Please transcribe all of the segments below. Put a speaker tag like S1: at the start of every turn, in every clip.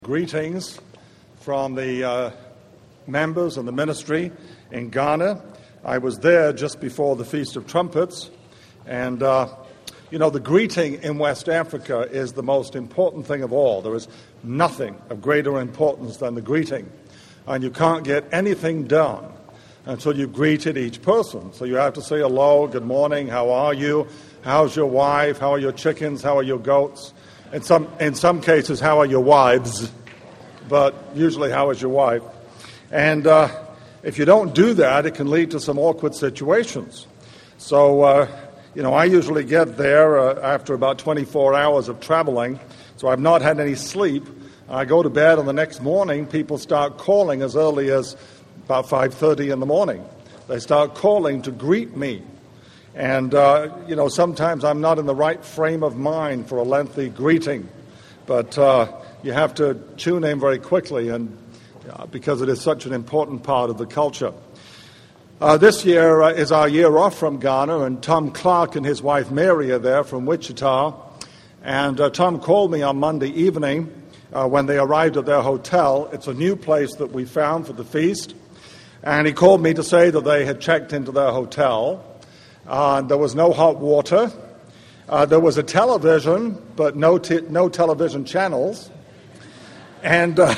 S1: Greetings from the members and the ministry in Ghana. I was there just before the Feast of Trumpets, and the greeting in West Africa is the most important thing of all. There is nothing of greater importance than the greeting, and you can't get anything done until you've greeted each person. So you have to say hello, good morning, how are you, how's your wife, how are your chickens, how are your goats. In some cases, how are your wives? But usually, how is your wife? And if you don't do that, it can lead to some awkward situations. So, I usually get there after about 24 hours of traveling, so I've not had any sleep. I go to bed, and the next morning, people start calling as early as about 5:30 in the morning. They start calling to greet me. And, sometimes I'm not in the right frame of mind for a lengthy greeting. But you have to tune in very quickly, and because it is such an important part of the culture. This year is our year off from Ghana, and Tom Clark and his wife Mary are there from Wichita. And Tom called me on Monday evening when they arrived at their hotel. It's a new place that we found for the feast. And he called me to say that they had checked into their hotel. There was no hot water. There was a television, but no television channels. And there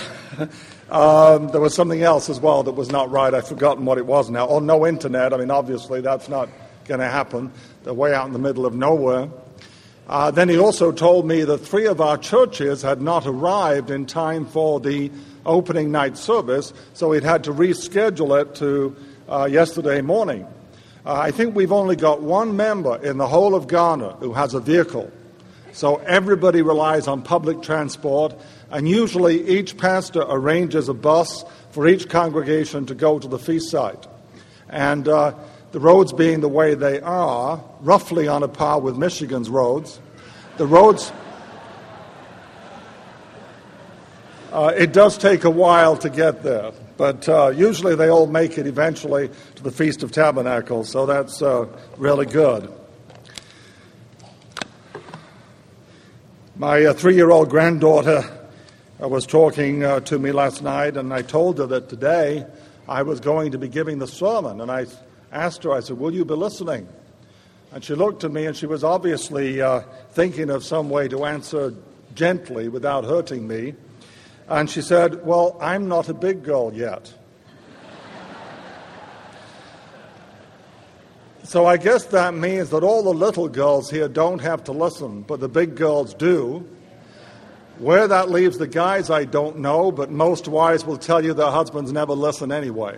S1: was something else as well that was not right. I've forgotten what it was now. Oh, no internet. I mean, obviously, that's not going to happen. They're way out in the middle of nowhere. Then he also told me that 3 of our churches had not arrived in time for the opening night service, so he'd had to reschedule it to yesterday morning. I think we've only got one member in the whole of Ghana who has a vehicle. So everybody relies on public transport, and usually each pastor arranges a bus for each congregation to go to the feast site. And the roads being the way they are, roughly on a par with Michigan's roads, the roads, it does take a while to get there. But usually they all make it eventually to the Feast of Tabernacles, so that's really good. My 3-year-old granddaughter was talking to me last night, and I told her that today I was going to be giving the sermon. And I asked her, I said, will you be listening? And she looked at me, and she was obviously thinking of some way to answer gently without hurting me. And she said, well, I'm not a big girl yet. So I guess that means that all the little girls here don't have to listen, but the big girls do. Where that leaves the guys, I don't know, but most wives will tell you their husbands never listen anyway.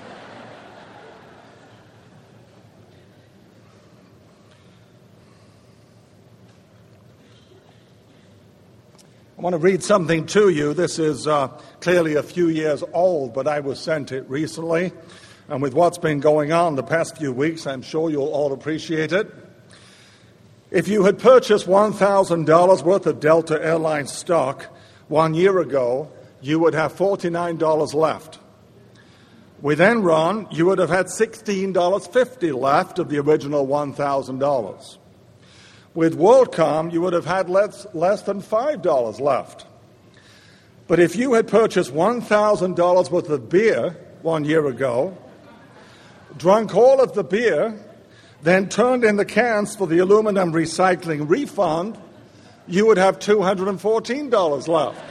S1: I want to read something to you. This is clearly a few years old, but I was sent it recently. And with what's been going on the past few weeks, I'm sure you'll all appreciate it. If you had purchased $1,000 worth of Delta Airlines stock 1 year ago, you would have $49 left. With Enron, you would have had $16.50 left of the original $1,000. With WorldCom, you would have had less than $5 left. But if you had purchased $1,000 worth of beer 1 year ago, drunk all of the beer, then turned in the cans for the aluminum recycling refund, you would have $214 left.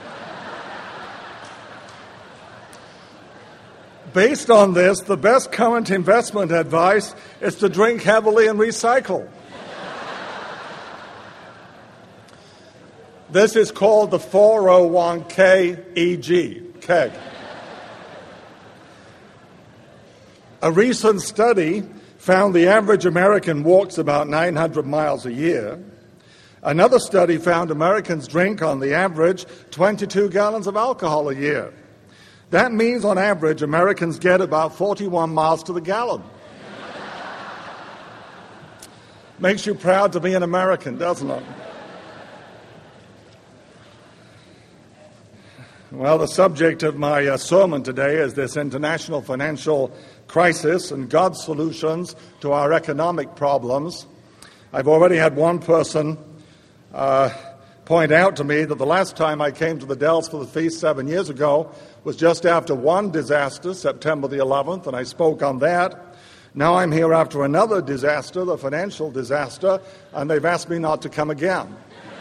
S1: Based on this, the best current investment advice is to drink heavily and recycle. This is called the 401k keg. A recent study found the average American walks about 900 miles a year. Another study found Americans drink, on the average, 22 gallons of alcohol a year. That means, on average, Americans get about 41 miles to the gallon. Makes you proud to be an American, doesn't it? Well, the subject of my sermon today is this international financial crisis and God's solutions to our economic problems. I've already had one person point out to me that the last time I came to the Dells for the feast 7 years ago was just after one disaster, September the 11th, and I spoke on that. Now I'm here after another disaster, the financial disaster, and they've asked me not to come again.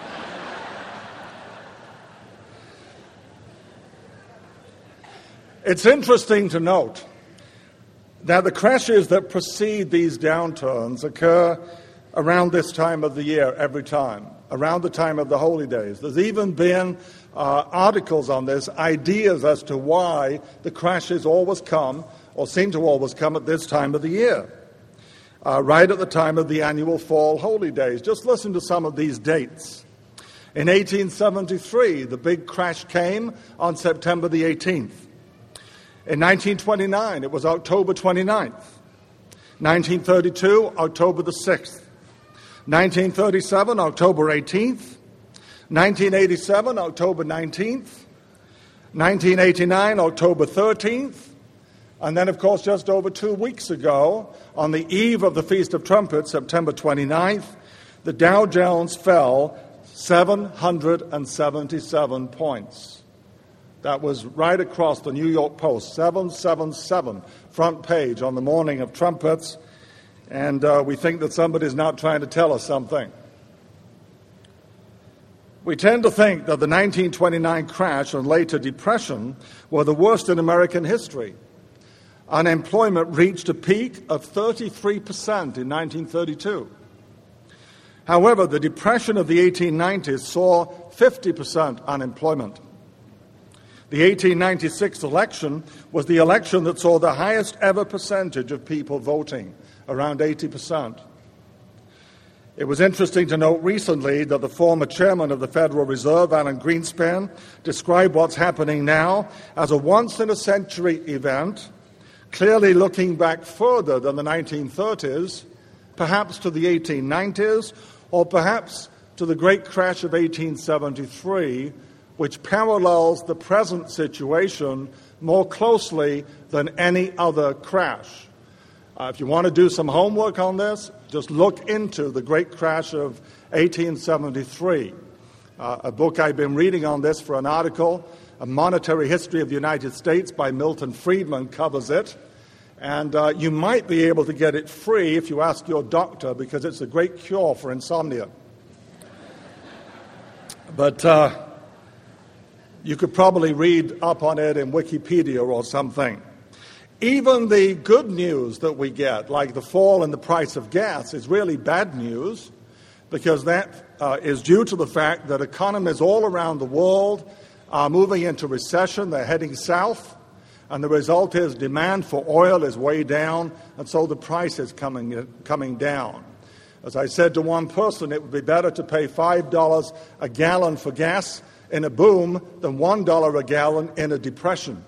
S1: It's interesting to note that the crashes that precede these downturns occur around this time of the year every time, around the time of the holy days. There's even been articles on this, ideas as to why the crashes always come, or seem to always come at this time of the year, right at the time of the annual fall holy days. Just listen to some of these dates. In 1873, the big crash came on September the 18th. In 1929, it was October 29th. 1932, October the 6th. 1937, October 18th. 1987, October 19th. 1989, October 13th. And then, of course, just over 2 weeks ago, on the eve of the Feast of Trumpets, September 29th, the Dow Jones fell 777 points. That was right across the New York Post, 777, front page on the morning of Trumpets. And we think that somebody's not trying to tell us something. We tend to think that the 1929 crash and later depression were the worst in American history. Unemployment reached a peak of 33% in 1932. However, the depression of the 1890s saw 50% unemployment. The 1896 election was the election that saw the highest ever percentage of people voting, around 80%. It was interesting to note recently that the former chairman of the Federal Reserve, Alan Greenspan, described what's happening now as a once-in-a-century event, clearly looking back further than the 1930s, perhaps to the 1890s, or perhaps to the great crash of 1873, which parallels the present situation more closely than any other crash. If you want to do some homework on this, just look into the great crash of 1873. A book I've been reading on this for an article, A Monetary History of the United States by Milton Friedman, covers it. And you might be able to get it free if you ask your doctor, because it's a great cure for insomnia. But you could probably read up on it in Wikipedia or something. Even the good news that we get, like the fall in the price of gas, is really bad news, because that is due to the fact that economies all around the world are moving into recession. They're heading south, and the result is demand for oil is way down, and so the price is coming down. As I said to one person, it would be better to pay $5 a gallon for gas in a boom than $1 a gallon in a depression.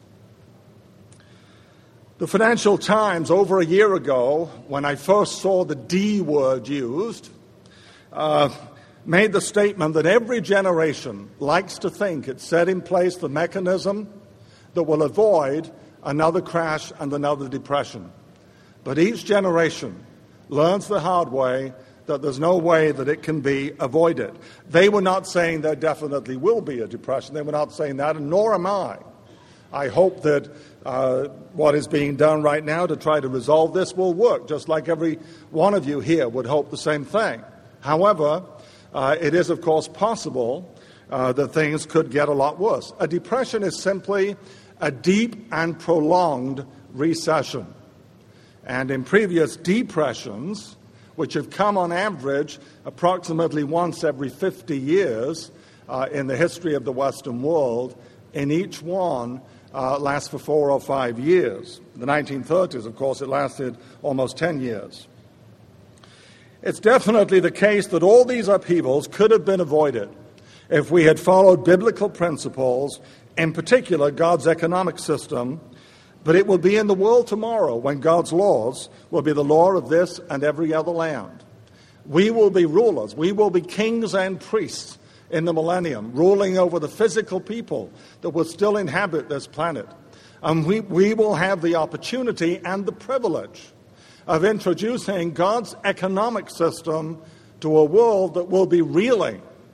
S1: The Financial Times, over a year ago, when I first saw the D word used, made the statement that every generation likes to think it's set in place the mechanism that will avoid another crash and another depression. But each generation learns the hard way that there's no way that it can be avoided. They were not saying there definitely will be a depression. They were not saying that, and nor am I. I hope that what is being done right now to try to resolve this will work, just like every one of you here would hope the same thing. However, it is, of course, possible that things could get a lot worse. A depression is simply a deep and prolonged recession. And in previous depressions, which have come on average approximately once every 50 years in the history of the Western world, in each one lasts for 4 or 5 years. In the 1930s, of course, it lasted almost 10 years. It's definitely the case that all these upheavals could have been avoided if we had followed biblical principles, in particular God's economic system. But it will be in the world tomorrow when God's laws will be the law of this and every other land. We will be rulers. We will be kings and priests in the millennium, ruling over the physical people that will still inhabit this planet. And we will have the opportunity and the privilege of introducing God's economic system to a world that will be reeling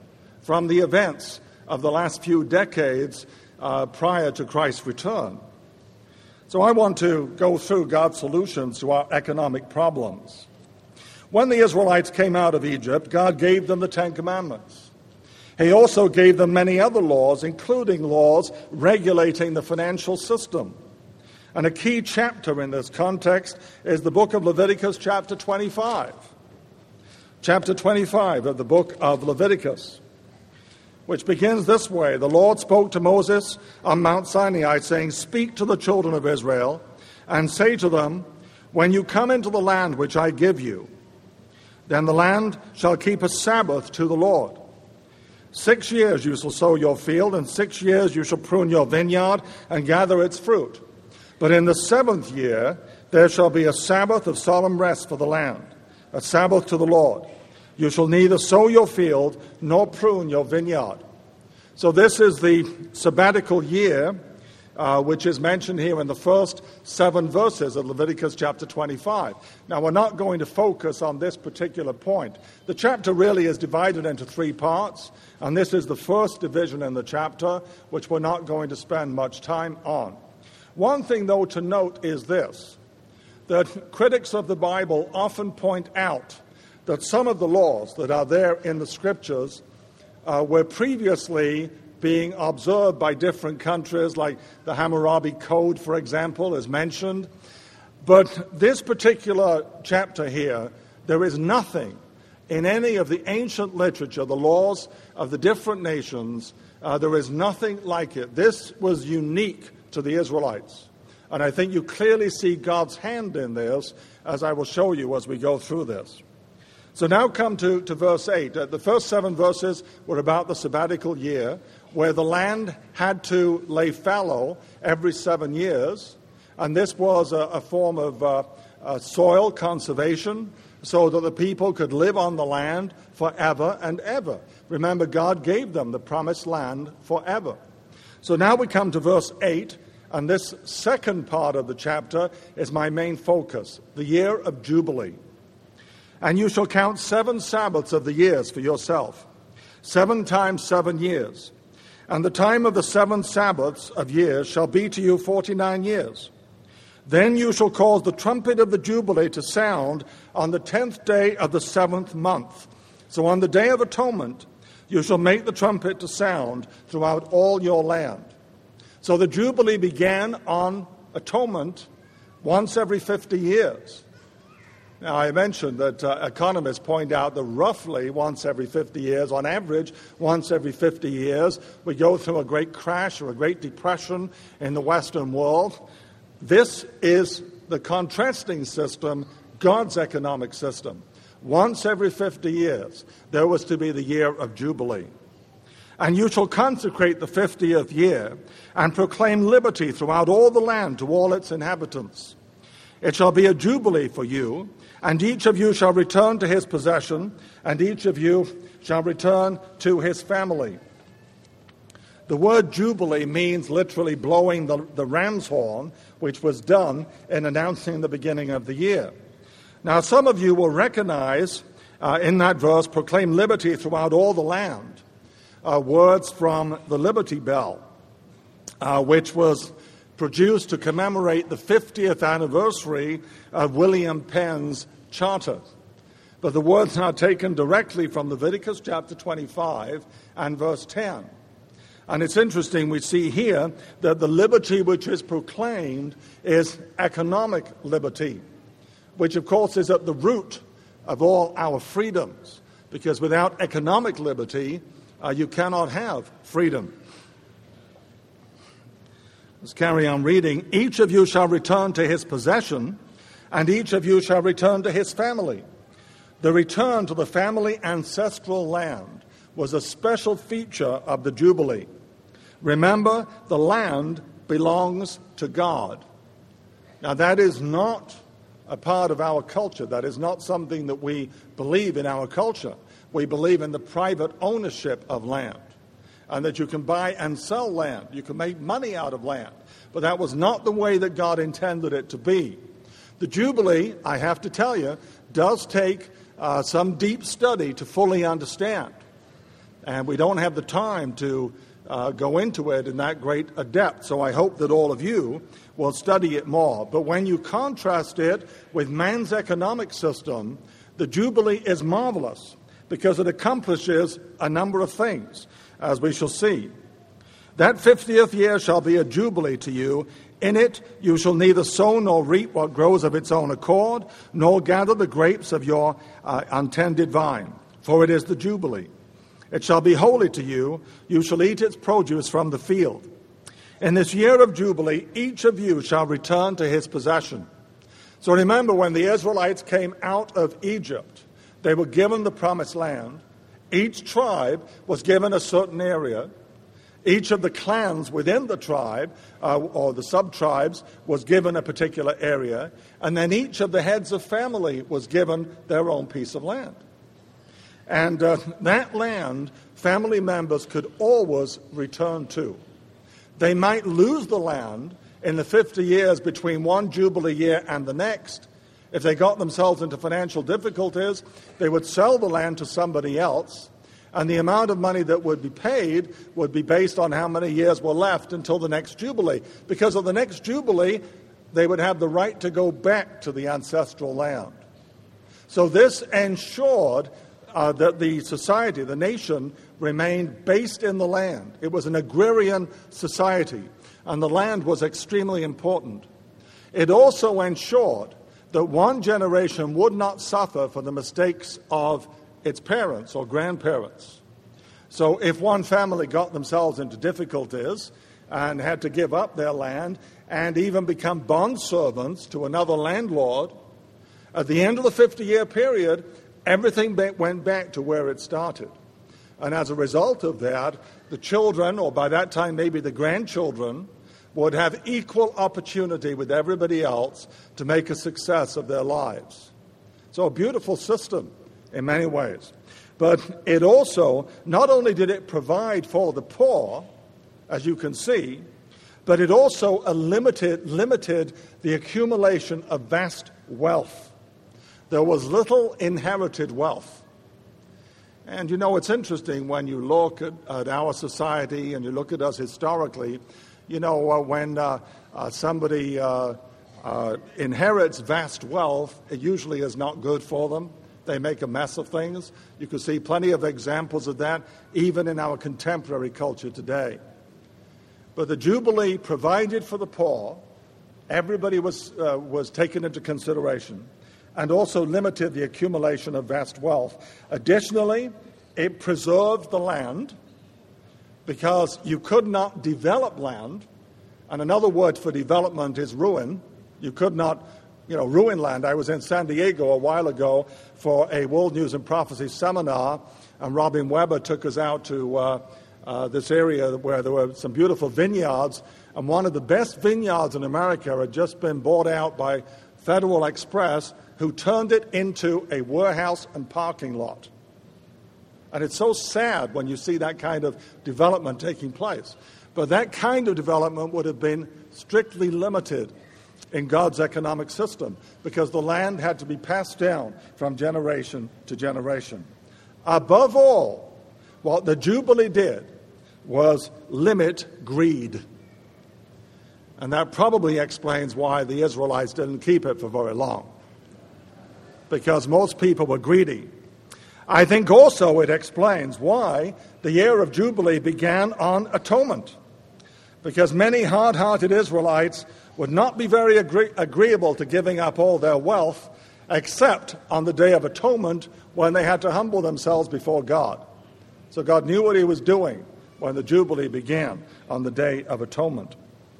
S1: from the events of the last few decades prior to Christ's return. So I want to go through God's solutions to our economic problems. When the Israelites came out of Egypt, God gave them the Ten Commandments. He also gave them many other laws, including laws regulating the financial system. And a key chapter in this context is the book of Leviticus, chapter 25. Chapter 25 of the book of Leviticus, which begins this way. The Lord spoke to Moses on Mount Sinai, saying, "Speak to the children of Israel, and say to them, when you come into the land which I give you, then the land shall keep a Sabbath to the Lord. 6 years you shall sow your field, and 6 years you shall prune your vineyard and gather its fruit. But in the 7th year there shall be a Sabbath of solemn rest for the land, a Sabbath to the Lord. You shall neither sow your field nor prune your vineyard." So this is the sabbatical year, which is mentioned here in the first 7 verses of Leviticus chapter 25. Now, we're not going to focus on this particular point. The chapter really is divided into 3 parts, and this is the first division in the chapter, which we're not going to spend much time on. One thing, though, to note is this, that critics of the Bible often point out that some of the laws that are there in the Scriptures were previously being observed by different countries, like the Hammurabi Code, for example, is mentioned. But this particular chapter here, there is nothing in any of the ancient literature, the laws of the different nations, there is nothing like it. This was unique to the Israelites. And I think you clearly see God's hand in this, as I will show you as we go through this. So now come to verse 8. The first 7 verses were about the sabbatical year, where the land had to lay fallow every 7 years. And this was a form of soil conservation, so that the people could live on the land forever and ever. Remember, God gave them the promised land forever. So now we come to verse 8, and this second part of the chapter is my main focus, the year of Jubilee. "And you shall count 7 Sabbaths of the years for yourself, 7 times 7 years. And the time of the 7 Sabbaths of years shall be to you 49 years. Then you shall cause the trumpet of the Jubilee to sound on the 10th day of the 7th month. So on the Day of Atonement you shall make the trumpet to sound throughout all your land." So the Jubilee began on Atonement once every 50 years. Now, I mentioned that economists point out that roughly once every 50 years, on average, once every 50 years, we go through a great crash or a great depression in the Western world. This is the contrasting system, God's economic system. Once every 50 years, there was to be the year of Jubilee. "And you shall consecrate the 50th year and proclaim liberty throughout all the land to all its inhabitants. It shall be a jubilee for you, and each of you shall return to his possession, and each of you shall return to his family." The word jubilee means literally blowing the ram's horn, which was done in announcing the beginning of the year. Now, some of you will recognize in that verse, "proclaim liberty throughout all the land," words from the Liberty Bell, which was produced to commemorate the 50th anniversary of William Penn's charter. But the words are taken directly from Leviticus chapter 25 and verse 10. And it's interesting, we see here that the liberty which is proclaimed is economic liberty, which of course is at the root of all our freedoms, because without economic liberty, you cannot have freedom. Let's carry on reading. "Each of you shall return to his possession, and each of you shall return to his family." The return to the family ancestral land was a special feature of the Jubilee. Remember, the land belongs to God. Now, that is not a part of our culture. That is not something that we believe in our culture. We believe in the private ownership of land, and that you can buy and sell land. You can make money out of land. But that was not the way that God intended it to be. The Jubilee, I have to tell you, does take some deep study to fully understand. And we don't have the time to go into it in that great a depth. So I hope that all of you will study it more. But when you contrast it with man's economic system, the Jubilee is marvelous because it accomplishes a number of things, as we shall see. That 50th year shall be a Jubilee to you. In it you shall neither sow nor reap what grows of its own accord, nor gather the grapes of your untended vine, for it is the Jubilee. It shall be holy to you. You shall eat its produce from the field. In this year of Jubilee, each of you shall return to his possession. So remember, when the Israelites came out of Egypt, they were given the promised land. Each tribe was given a certain area. Each of the clans within the tribe, or the sub-tribes, was given a particular area. And then each of the heads of family was given their own piece of land. And that land, family members could always return to. They might lose the land in the 50 years between one Jubilee year and the next. If they got themselves into financial difficulties, they would sell the land to somebody else, and the amount of money that would be paid would be based on how many years were left until the next Jubilee. Because of the next Jubilee, they would have the right to go back to the ancestral land. So this ensured that the society, the nation, remained based in the land. It was an agrarian society, and the land was extremely important. It also ensured that one generation would not suffer for the mistakes of its parents or grandparents. So if one family got themselves into difficulties and had to give up their land and even become bondservants to another landlord, at the end of the 50-year period, everything went back to where it started. And as a result of that, the children, or by that time maybe the grandchildren, would have equal opportunity with everybody else to make a success of their lives. So a beautiful system in many ways. But it also, not only did it provide for the poor, as you can see, but it also limited the accumulation of vast wealth. There was little inherited wealth. And you know, it's interesting when you look at our society and you look at us historically, you know, when somebody inherits vast wealth, it usually is not good for them. They make a mess of things. You can see plenty of examples of that, even in our contemporary culture today. But the Jubilee provided for the poor. Everybody was taken into consideration, and also limited the accumulation of vast wealth. Additionally, it preserved the land, because you could not develop land, and another word for development is ruin. You could not, ruin land. I was in San Diego a while ago for a World News and Prophecy seminar, and Robin Weber took us out to this area where there were some beautiful vineyards, and one of the best vineyards in America had just been bought out by Federal Express, who turned it into a warehouse and parking lot. And it's so sad when you see that kind of development taking place. But that kind of development would have been strictly limited in God's economic system, because the land had to be passed down from generation to generation. Above all, what the Jubilee did was limit greed. And that probably explains why the Israelites didn't keep it for very long, because most people were greedy. I think also it explains why the year of Jubilee began on atonement, because many hard-hearted Israelites would not be very agreeable to giving up all their wealth, except on the Day of Atonement, when they had to humble themselves before God. So God knew what he was doing when the Jubilee began on the Day of Atonement.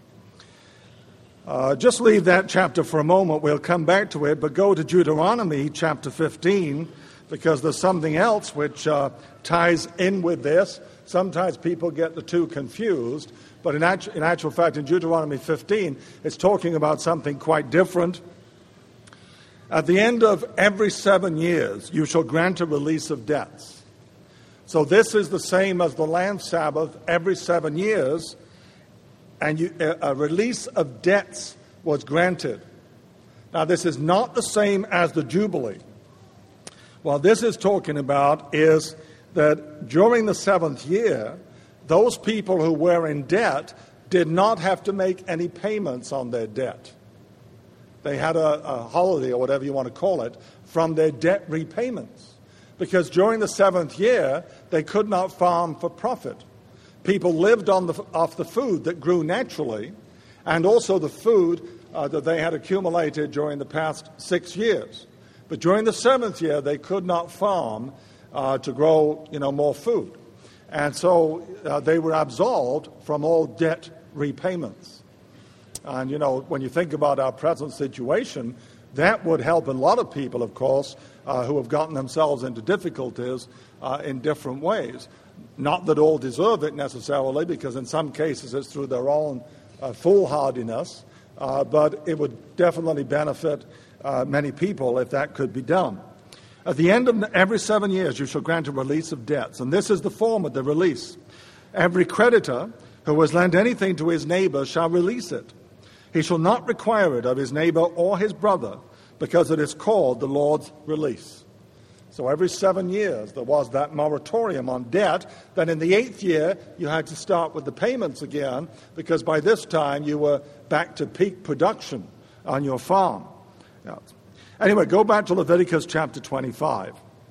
S1: Just leave that chapter for a moment. We'll come back to it, but go to Deuteronomy chapter 15, because there's something else which ties in with this. Sometimes people get the two confused, but in actual fact, in Deuteronomy 15, it's talking about something quite different. At the end of every 7 years, you shall grant a release of debts. So this is the same as the land Sabbath every 7 years, and a release of debts was granted. Now, this is not the same as the Jubilee. What this is talking about is that during the seventh year, those people who were in debt did not have to make any payments on their debt. They had a holiday, or whatever you want to call it, from their debt repayments. Because during the seventh year, they could not farm for profit. People lived off the food that grew naturally, and also the food that they had accumulated during the past 6 years. But during the seventh year, they could not farm to grow, more food. And so they were absolved from all debt repayments. And, when you think about our present situation, that would help a lot of people, of course, who have gotten themselves into difficulties in different ways. Not that all deserve it necessarily, because in some cases it's through their own foolhardiness, but it would definitely benefit many people if that could be done. At the end of every 7 years, you shall grant a release of debts, and this is the form of the release. Every creditor who has lent anything to his neighbor shall release it. He shall not require it of his neighbor or his brother, because it is called the Lord's release. So every 7 years there was that moratorium on debt. Then in the 8th year you had to start with the payments again, because by this time you were back to peak production on your farm. Yeah. Anyway, go back to Leviticus chapter 25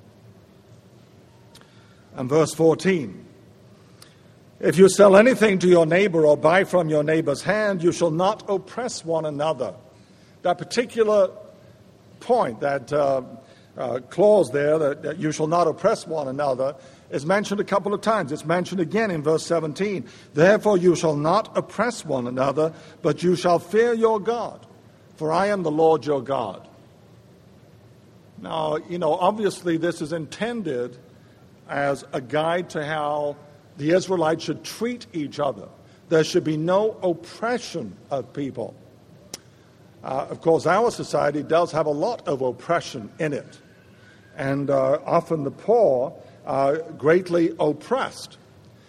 S1: and verse 14. If you sell anything to your neighbor or buy from your neighbor's hand, you shall not oppress one another. That particular point, that clause there, that you shall not oppress one another, is mentioned a couple of times. It's mentioned again in verse 17. Therefore you shall not oppress one another, but you shall fear your God, for I am the Lord your God. Now, obviously this is intended as a guide to how the Israelites should treat each other. There should be no oppression of people. Of course, our society does have a lot of oppression in it. And often the poor are greatly oppressed.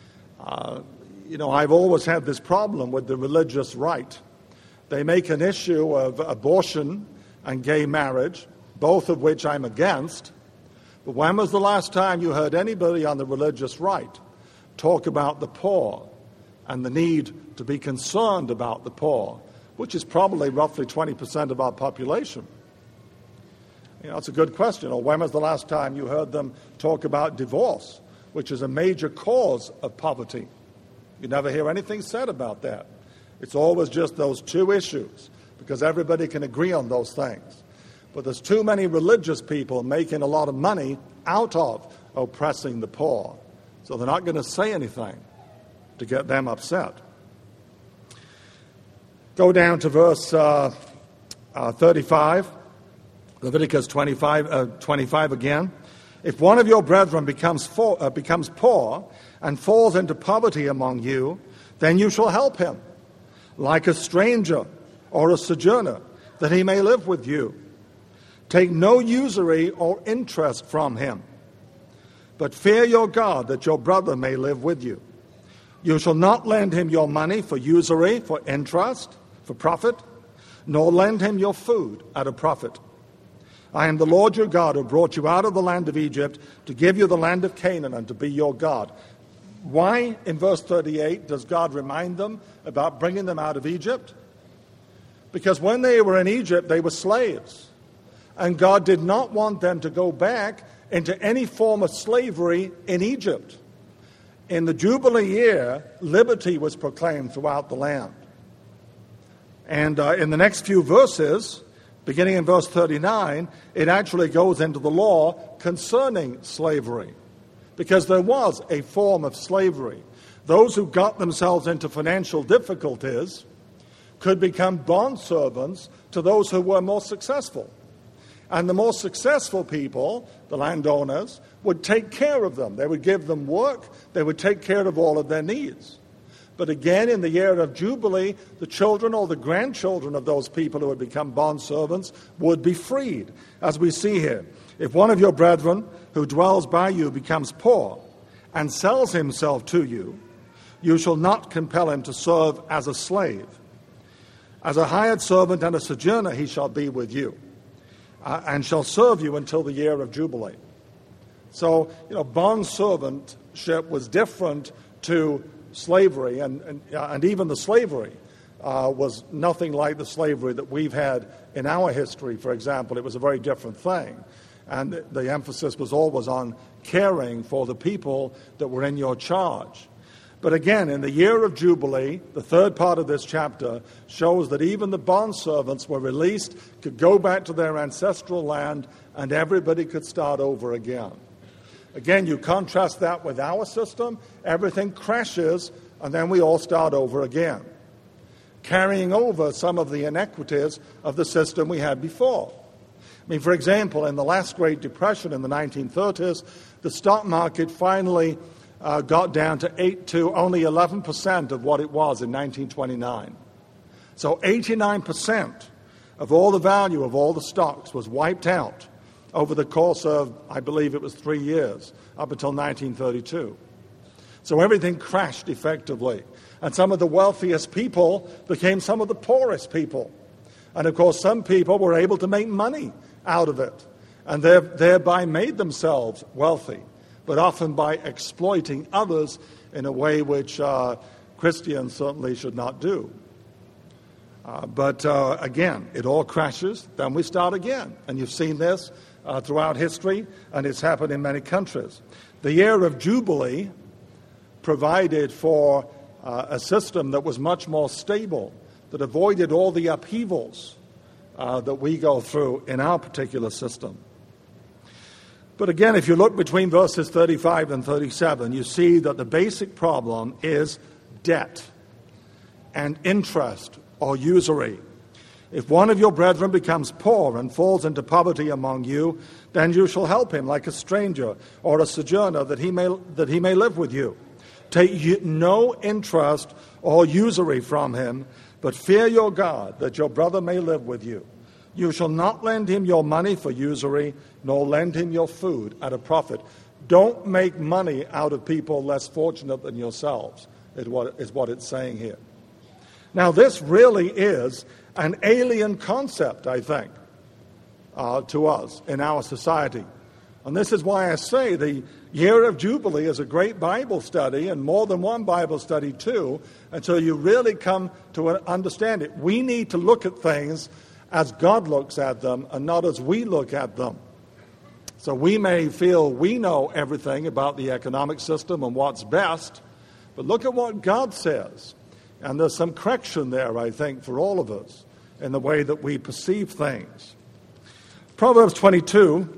S1: I've always had this problem with the religious right. They make an issue of abortion and gay marriage, both of which I'm against. But when was the last time you heard anybody on the religious right talk about the poor and the need to be concerned about the poor, which is probably roughly 20% of our population? It's a good question. Or when was the last time you heard them talk about divorce, which is a major cause of poverty? You never hear anything said about that. It's always just those two issues, because everybody can agree on those things. But there's too many religious people making a lot of money out of oppressing the poor. So they're not going to say anything to get them upset. Go down to verse 35, Leviticus 25 again. If one of your brethren becomes poor and falls into poverty among you, then you shall help him, like a stranger or a sojourner, that he may live with you. Take no usury or interest from him, but fear your God, that your brother may live with you. You shall not lend him your money for usury, for interest, for profit, nor lend him your food at a profit. I am the Lord your God, who brought you out of the land of Egypt to give you the land of Canaan and to be your God. Why, in verse 38, does God remind them about bringing them out of Egypt? Because when they were in Egypt, they were slaves. And God did not want them to go back into any form of slavery in Egypt. In the Jubilee year, liberty was proclaimed throughout the land. And in the next few verses, beginning in verse 39, it actually goes into the law concerning slavery, because there was a form of slavery. Those who got themselves into financial difficulties could become bondservants to those who were more successful. And the more successful people, the landowners, would take care of them. They would give them work. They would take care of all of their needs. But again, in the year of Jubilee, the children or the grandchildren of those people who had become bondservants would be freed, as we see here. If one of your brethren who dwells by you becomes poor and sells himself to you, you shall not compel him to serve as a slave. As a hired servant and a sojourner he shall be with you, and shall serve you until the year of Jubilee. So, bond servantship was different to slavery, and even the slavery was nothing like the slavery that we've had in our history, for example. It was a very different thing. And the emphasis was always on caring for the people that were in your charge. But again, in the year of Jubilee, the third part of this chapter shows that even the bondservants were released, could go back to their ancestral land, and everybody could start over again. Again, you contrast that with our system, everything crashes, and then we all start over again, carrying over some of the inequities of the system we had before. For example, in the last Great Depression in the 1930s, the stock market finally got down to only 11% of what it was in 1929. So 89% of all the value of all the stocks was wiped out over the course of, I believe it was 3 years, up until 1932. So everything crashed effectively. And some of the wealthiest people became some of the poorest people. And of course, some people were able to make money out of it, and thereby made themselves wealthy, but often by exploiting others in a way which Christians certainly should not do. But again, it all crashes, then we start again. And you've seen this throughout history, and it's happened in many countries. The year of Jubilee provided for a system that was much more stable, that avoided all the upheavals that we go through in our particular system. But again, if you look between verses 35 and 37, you see that the basic problem is debt and interest or usury. If one of your brethren becomes poor and falls into poverty among you, then you shall help him like a stranger or a sojourner, that he may live with you. Take no interest or usury from him, but fear your God, that your brother may live with you. You shall not lend him your money for usury, nor lend him your food at a profit. Don't make money out of people less fortunate than yourselves, is what it's saying here. Now, this really is an alien concept, I think, to us in our society. And this is why I say the year of Jubilee is a great Bible study, and more than one Bible study too, until you really come to understand it. We need to look at things as God looks at them and not as we look at them. So we may feel we know everything about the economic system and what's best, but look at what God says. And there's some correction there, I think, for all of us in the way that we perceive things. Proverbs 22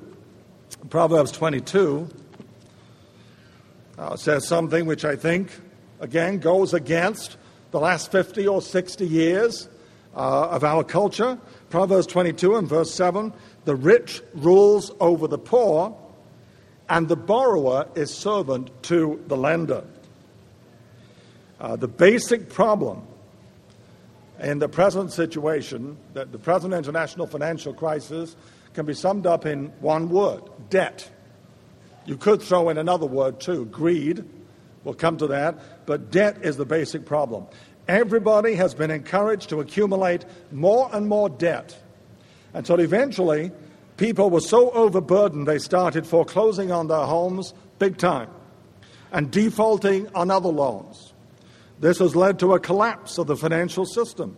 S1: says something which I think, again, goes against the last 50 or 60 years of our culture. Proverbs 22 and verse 7, the rich rules over the poor, and the borrower is servant to the lender. The basic problem in the present situation, that the present international financial crisis, can be summed up in one word: debt. You could throw in another word too, greed. We'll come to that. But debt is the basic problem. Everybody has been encouraged to accumulate more and more debt, until eventually people were so overburdened they started foreclosing on their homes big time and defaulting on other loans. This has led to a collapse of the financial system.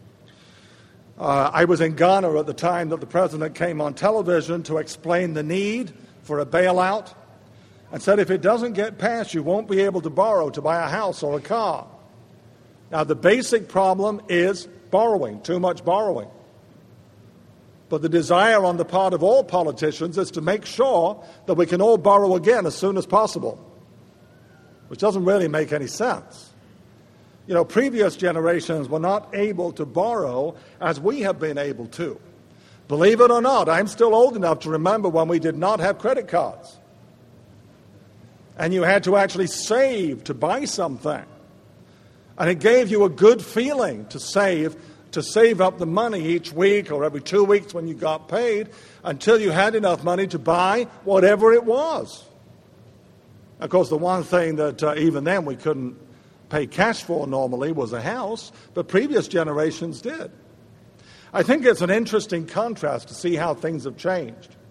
S1: I was in Ghana at the time that the president came on television to explain the need for a bailout, and said if it doesn't get passed, you won't be able to borrow to buy a house or a car. Now, the basic problem is borrowing, too much borrowing. But the desire on the part of all politicians is to make sure that we can all borrow again as soon as possible, which doesn't really make any sense. Previous generations were not able to borrow as we have been able to. Believe it or not, I'm still old enough to remember when we did not have credit cards. And you had to actually save to buy something. And it gave you a good feeling to save up the money each week or every 2 weeks when you got paid, until you had enough money to buy whatever it was. Of course, the one thing that even then we couldn't pay cash for normally was a house, but previous generations did. I think it's an interesting contrast to see how things have changed.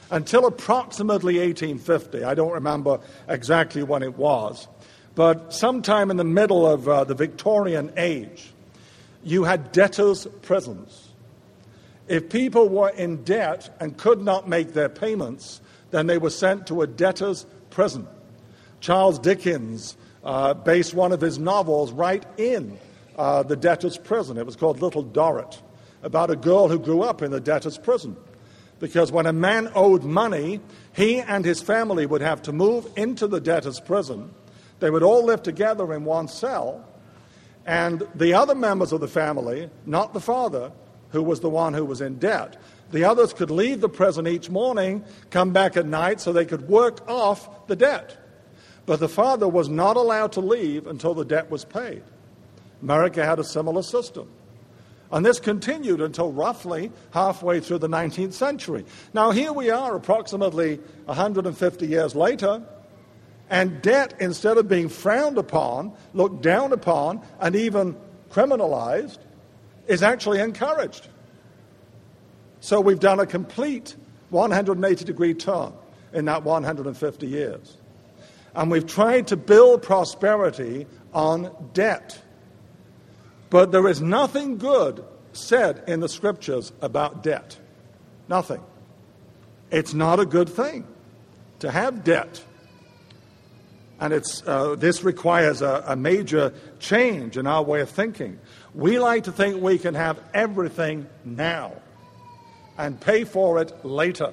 S1: until approximately 1850. I don't remember exactly when it was. But sometime in the middle of the Victorian age, you had debtors' prisons. If people were in debt and could not make their payments, then they were sent to a debtor's prison. Charles Dickens based one of his novels right in the debtor's prison. It was called Little Dorrit, about a girl who grew up in the debtor's prison. Because when a man owed money, he and his family would have to move into the debtor's prison. They would all live together in one cell, and the other members of the family, not the father, who was the one who was in debt, the others could leave the prison each morning, come back at night so they could work off the debt. But the father was not allowed to leave until the debt was paid. America had a similar system. And this continued until roughly halfway through the 19th century. Now here we are approximately 150 years later, and debt, instead of being frowned upon, looked down upon, and even criminalized, is actually encouraged. So we've done a complete 180-degree turn in that 150 years. And we've tried to build prosperity on debt. But there is nothing good said in the Scriptures about debt. Nothing. It's not a good thing to have debt. And this requires a major change in our way of thinking. We like to think we can have everything now and pay for it later.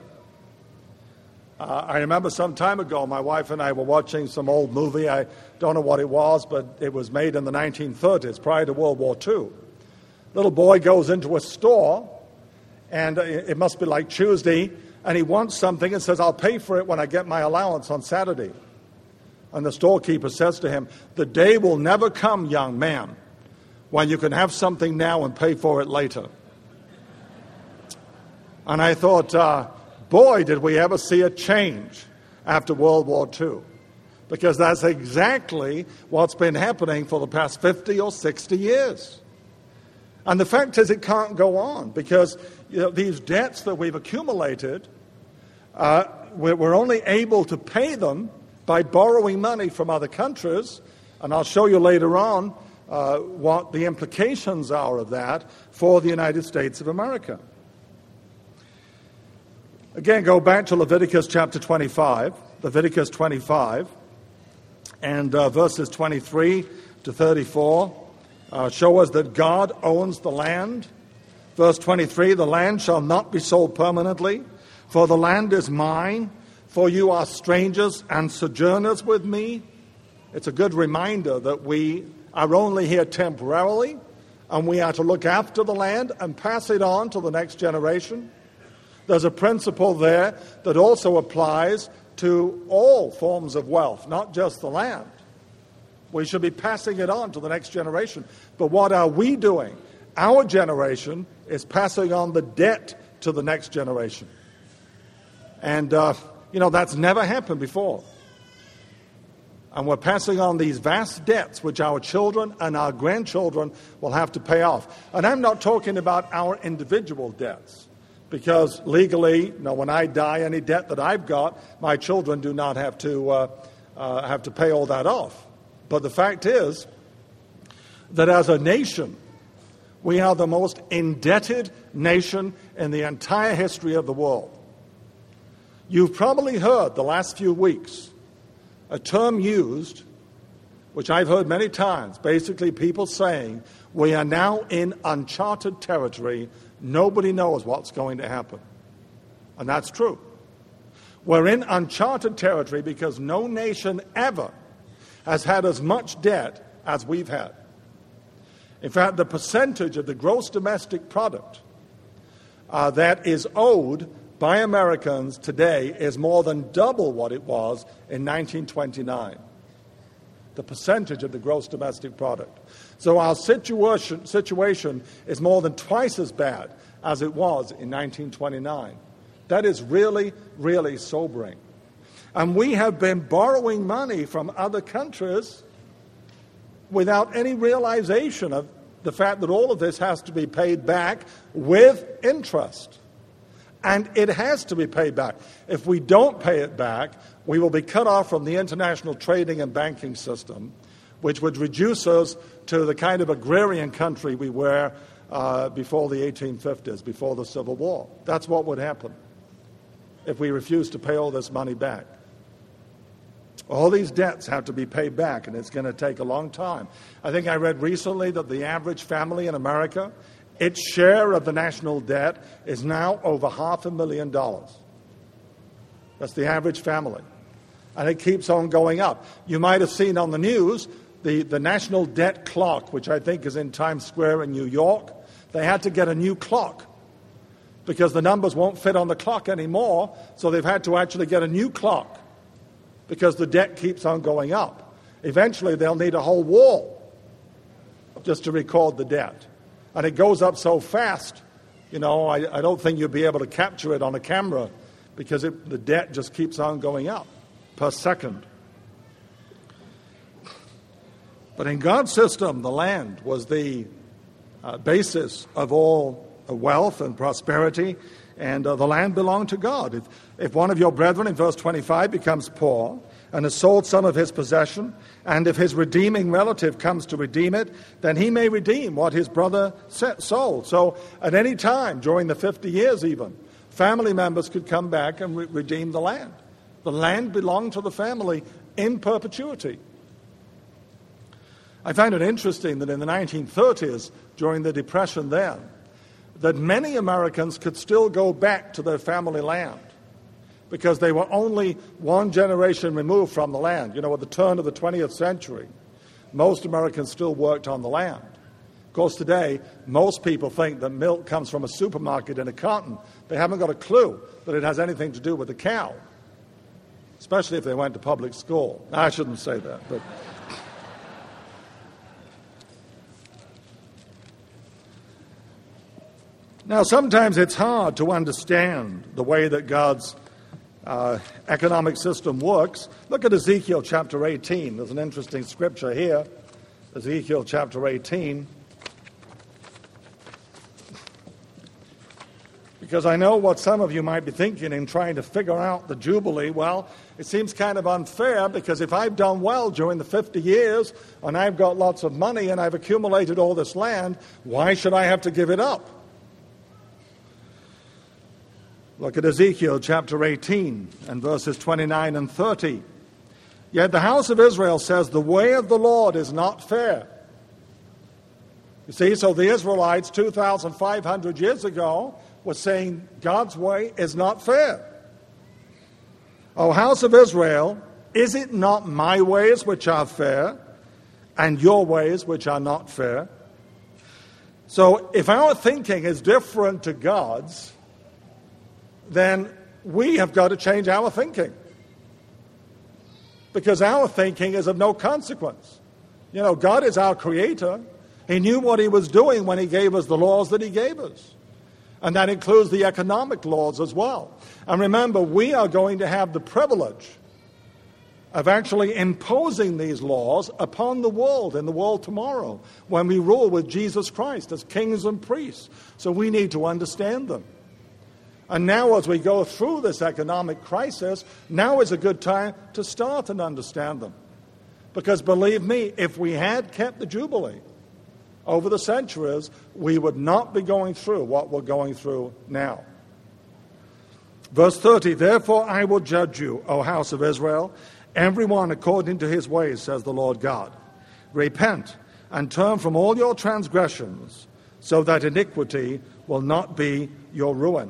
S1: I remember some time ago, my wife and I were watching some old movie. I don't know what it was, but it was made in the 1930s, prior to World War II. Little boy goes into a store, and it must be like Tuesday, and he wants something and says, "I'll pay for it when I get my allowance on Saturday." And the storekeeper says to him, "The day will never come, young man, when you can have something now and pay for it later." And I thought, boy, did we ever see a change after World War II. Because that's exactly what's been happening for the past 50 or 60 years. And the fact is it can't go on because these debts that we've accumulated, we're only able to pay them by borrowing money from other countries. And I'll show you later on what the implications are of that for the United States of America. Again, go back to Leviticus chapter 25, Leviticus 25, and verses 23 to 34 show us that God owns the land. Verse 23, "The land shall not be sold permanently, for the land is mine, for you are strangers and sojourners with me." It's a good reminder that we are only here temporarily, and we are to look after the land and pass it on to the next generation. There's a principle there that also applies to all forms of wealth, not just the land. We should be passing it on to the next generation. But what are we doing? Our generation is passing on the debt to the next generation. And, that's never happened before. And we're passing on these vast debts which our children and our grandchildren will have to pay off. And I'm not talking about our individual debts. Because legally, when I die, any debt that I've got, my children do not have to pay all that off. But the fact is that as a nation, we are the most indebted nation in the entire history of the world. You've probably heard the last few weeks a term used, which I've heard many times, basically people saying, we are now in uncharted territory. Nobody knows what's going to happen. And that's true. We're in uncharted territory because no nation ever has had as much debt as we've had. In fact, the percentage of the gross domestic product that is owed by Americans today is more than double what it was in 1929. The percentage of the gross domestic product. So our situation is more than twice as bad as it was in 1929. That is really, really sobering. And we have been borrowing money from other countries without any realization of the fact that all of this has to be paid back with interest. And it has to be paid back. If we don't pay it back, we will be cut off from the international trading and banking system, which would reduce us to the kind of agrarian country we were before the 1850s, before the Civil War. That's what would happen if we refuse to pay all this money back. All these debts have to be paid back, and it's going to take a long time. I think I read recently that the average family in America, its share of the national debt is now over $500,000. That's the average family. And it keeps on going up. You might have seen on the news the national debt clock, which I think is in Times Square in New York. They had to get a new clock because the numbers won't fit on the clock anymore, so they've had to actually get a new clock because the debt keeps on going up. Eventually, they'll need a whole wall just to record the debt. And it goes up so fast, I don't think you'll be able to capture it on a camera because the debt just keeps on going up per second. But in God's system, the land was the basis of all wealth and prosperity, and the land belonged to God. If one of your brethren, in verse 25, becomes poor and has sold some of his possession, and if his redeeming relative comes to redeem it, then he may redeem what his brother sold. So at any time, during the 50 years even, family members could come back and redeem the land. The land belonged to the family in perpetuity. I find it interesting that in the 1930s, during the Depression then, that many Americans could still go back to their family land because they were only one generation removed from the land. At the turn of the 20th century, most Americans still worked on the land. Of course, today, most people think that milk comes from a supermarket in a carton. They haven't got a clue that it has anything to do with the cow, especially if they went to public school. I shouldn't say that, but... Now, sometimes it's hard to understand the way that God's economic system works. Look at Ezekiel chapter 18. There's an interesting scripture here. Ezekiel chapter 18. Because I know what some of you might be thinking in trying to figure out the Jubilee. Well, it seems kind of unfair because if I've done well during the 50 years and I've got lots of money and I've accumulated all this land, why should I have to give it up? Look at Ezekiel chapter 18 and verses 29 and 30. Yet the house of Israel says, the way of the Lord is not fair. You see, so the Israelites 2,500 years ago were saying God's way is not fair. O house of Israel, is it not my ways which are fair and your ways which are not fair? So if our thinking is different to God's, then we have got to change our thinking. Because our thinking is of no consequence. God is our creator. He knew what he was doing when he gave us the laws that he gave us. And that includes the economic laws as well. And remember, we are going to have the privilege of actually imposing these laws upon the world in the world tomorrow when we rule with Jesus Christ as kings and priests. So we need to understand them. And now as we go through this economic crisis, now is a good time to start and understand them. Because believe me, if we had kept the Jubilee over the centuries, we would not be going through what we're going through now. Verse 30, therefore I will judge you, O house of Israel, everyone according to his ways, says the Lord God. Repent and turn from all your transgressions, so that iniquity will not be your ruin.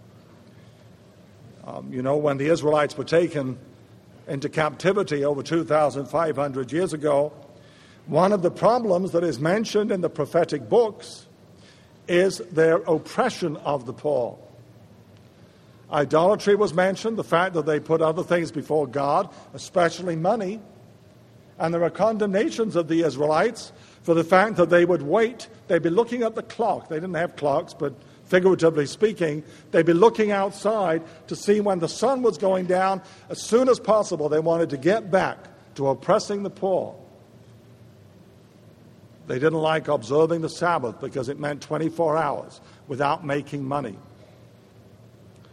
S1: When the Israelites were taken into captivity over 2,500 years ago, one of the problems that is mentioned in the prophetic books is their oppression of the poor. Idolatry was mentioned, the fact that they put other things before God, especially money. And there are condemnations of the Israelites for the fact that they would wait. They'd be looking at the clock. They didn't have clocks, but figuratively speaking, they'd be looking outside to see when the sun was going down. As soon as possible, they wanted to get back to oppressing the poor. They didn't like observing the Sabbath because it meant 24 hours without making money.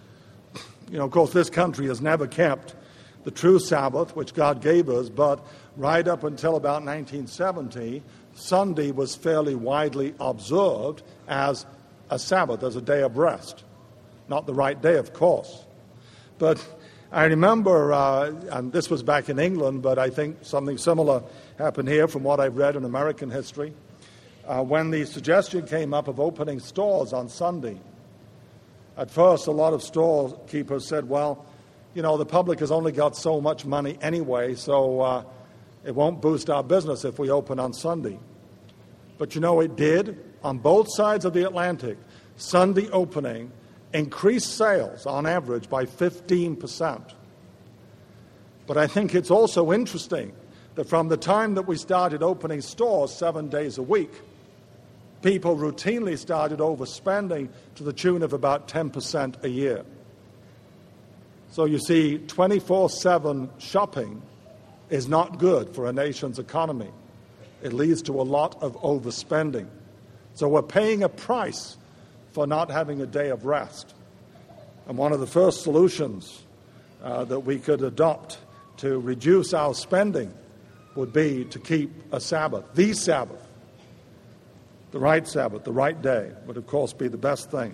S1: Of course, this country has never kept the true Sabbath, which God gave us, but right up until about 1970, Sunday was fairly widely observed as a Sabbath, as a day of rest. Not the right day, of course. But I remember, and this was back in England, but I think something similar happened here from what I've read in American history, when the suggestion came up of opening stores on Sunday. At first, a lot of storekeepers said, well, the public has only got so much money anyway, so it won't boost our business if we open on Sunday. But it did. On both sides of the Atlantic, Sunday opening increased sales on average by 15%. But I think it's also interesting that from the time that we started opening stores 7 days a week, people routinely started overspending to the tune of about 10% a year. So you see, 24/7 shopping is not good for a nation's economy. It leads to a lot of overspending. So we're paying a price for not having a day of rest. And one of the first solutions that we could adopt to reduce our spending would be to keep a Sabbath, the Sabbath. The right Sabbath, the right day would, of course, be the best thing.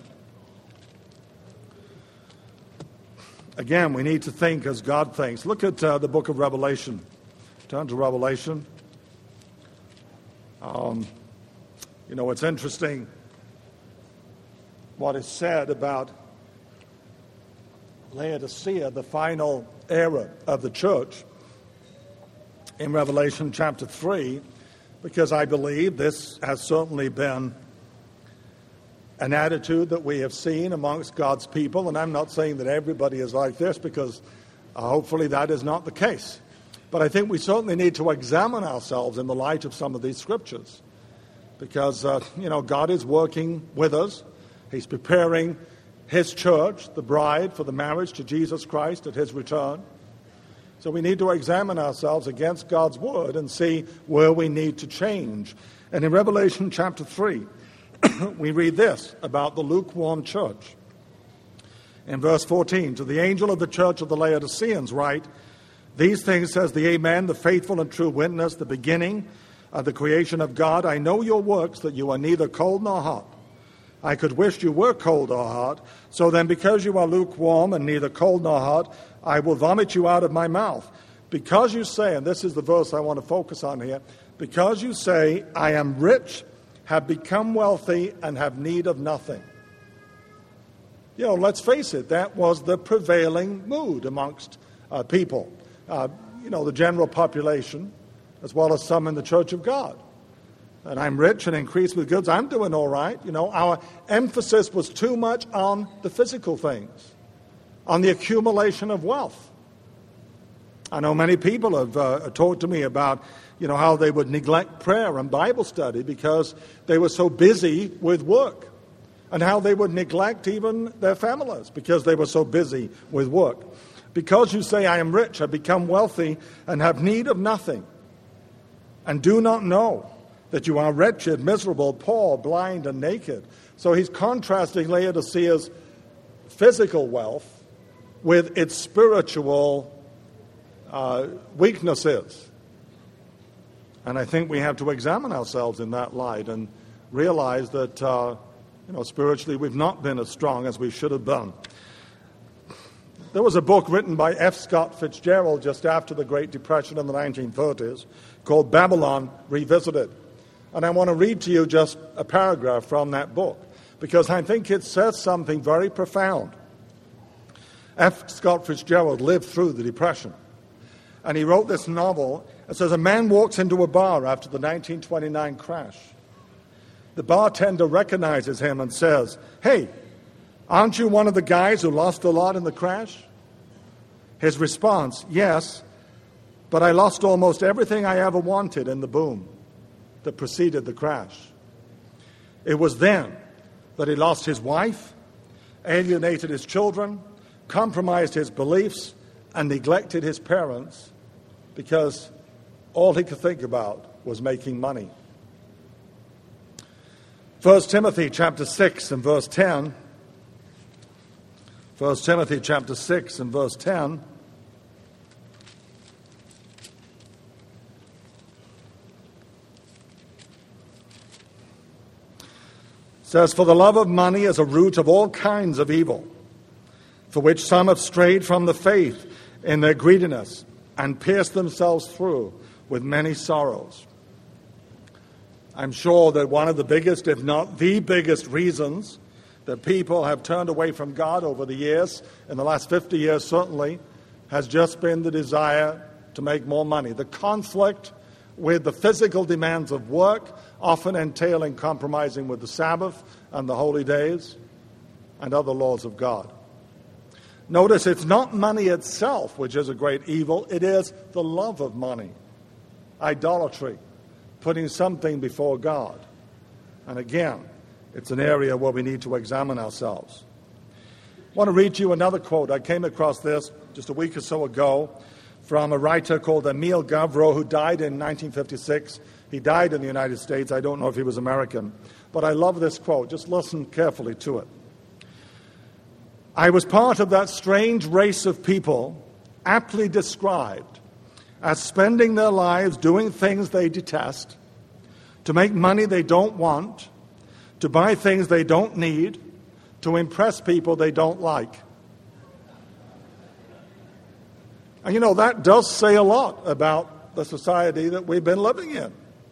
S1: Again, we need to think as God thinks. Look at the book of Revelation. Turn to Revelation. It's interesting what is said about Laodicea, the final era of the church, in Revelation chapter 3, because I believe this has certainly been an attitude that we have seen amongst God's people, and I'm not saying that everybody is like this, because hopefully that is not the case. But I think we certainly need to examine ourselves in the light of some of these scriptures, because, God is working with us. He's preparing His church, the bride, for the marriage to Jesus Christ at His return. So we need to examine ourselves against God's word and see where we need to change. And in Revelation chapter 3, we read this about the lukewarm church. In verse 14, to the angel of the church of the Laodiceans write, these things says the Amen, the faithful and true witness, the beginning of the creation of God. I know your works, that you are neither cold nor hot. I could wish you were cold or hot. So then, because you are lukewarm and neither cold nor hot, I will vomit you out of my mouth. Because you say, and this is the verse I want to focus on here, because you say, I am rich, have become wealthy, and have need of nothing. Let's face it, that was the prevailing mood amongst people. The general population, as well as some in the Church of God. And I'm rich and increased with goods. I'm doing all right. Our emphasis was too much on the physical things, on the accumulation of wealth. I know many people have talked to me about, how they would neglect prayer and Bible study because they were so busy with work, and how they would neglect even their families because they were so busy with work. Because you say, I am rich, have become wealthy, and have need of nothing, and do not know that you are wretched, miserable, poor, blind, and naked. So he's contrasting Laodicea's physical wealth with its spiritual weaknesses. And I think we have to examine ourselves in that light and realize that, spiritually we've not been as strong as we should have been. There was a book written by F. Scott Fitzgerald just after the Great Depression in the 1930s called Babylon Revisited. And I want to read to you just a paragraph from that book, because I think it says something very profound. F. Scott Fitzgerald lived through the Depression, and he wrote this novel. It says, a man walks into a bar after the 1929 crash. The bartender recognizes him and says, hey, aren't you one of the guys who lost a lot in the crash? His response, yes, but I lost almost everything I ever wanted in the boom that preceded the crash. It was then that he lost his wife, alienated his children, compromised his beliefs, and neglected his parents because all he could think about was making money. 1 Timothy chapter 6 and verse 10. 1 1 Timothy chapter 6 and verse 10. Says, "For the love of money is a root of all kinds of evil, for which some have strayed from the faith in their greediness and pierced themselves through with many sorrows." I'm sure that one of the biggest, if not the biggest reasons that people have turned away from God over the years, in the last 50 years certainly, has just been the desire to make more money. The conflict with the physical demands of work, often entailing compromising with the Sabbath and the holy days and other laws of God. Notice it's not money itself which is a great evil, it is the love of money. Idolatry, putting something before God. And again, it's an area where we need to examine ourselves. I want to read you another quote. I came across this just a week or so ago from a writer called Emile Gavreau, who died in 1956. He died in the United States. I don't know if he was American. But I love this quote. Just listen carefully to it. "I was part of that strange race of people aptly described as spending their lives doing things they detest, to make money they don't want, to buy things they don't need, to impress people they don't like." And that does say a lot about the society that we've been living in,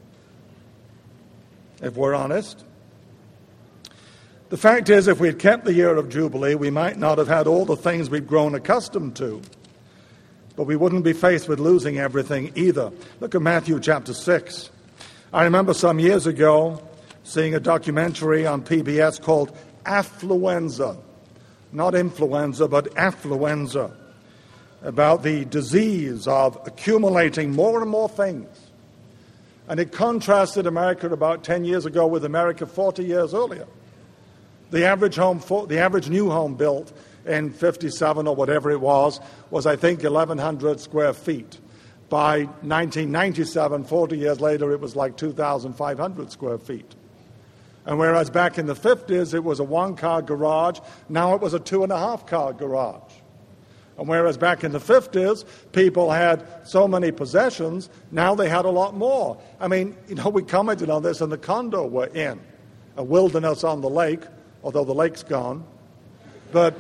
S1: if we're honest. The fact is, if we had kept the year of Jubilee, we might not have had all the things we've grown accustomed to, but we wouldn't be faced with losing everything either. Look at Matthew chapter 6. I remember some years ago seeing a documentary on PBS called Affluenza. Not influenza, but affluenza, about the disease of accumulating more and more things. And it contrasted America about 10 years ago with America 40 years earlier. The average new home built in 57 or whatever it was I think 1,100 square feet. By 1997, 40 years later, it was like 2,500 square feet. And whereas back in the 50s, it was a one-car garage, now it was a 2.5-car garage. And whereas back in the 50s, people had so many possessions, now they had a lot more. I mean, we commented on this in the condo we're in, a wilderness on the lake, although the lake's gone. But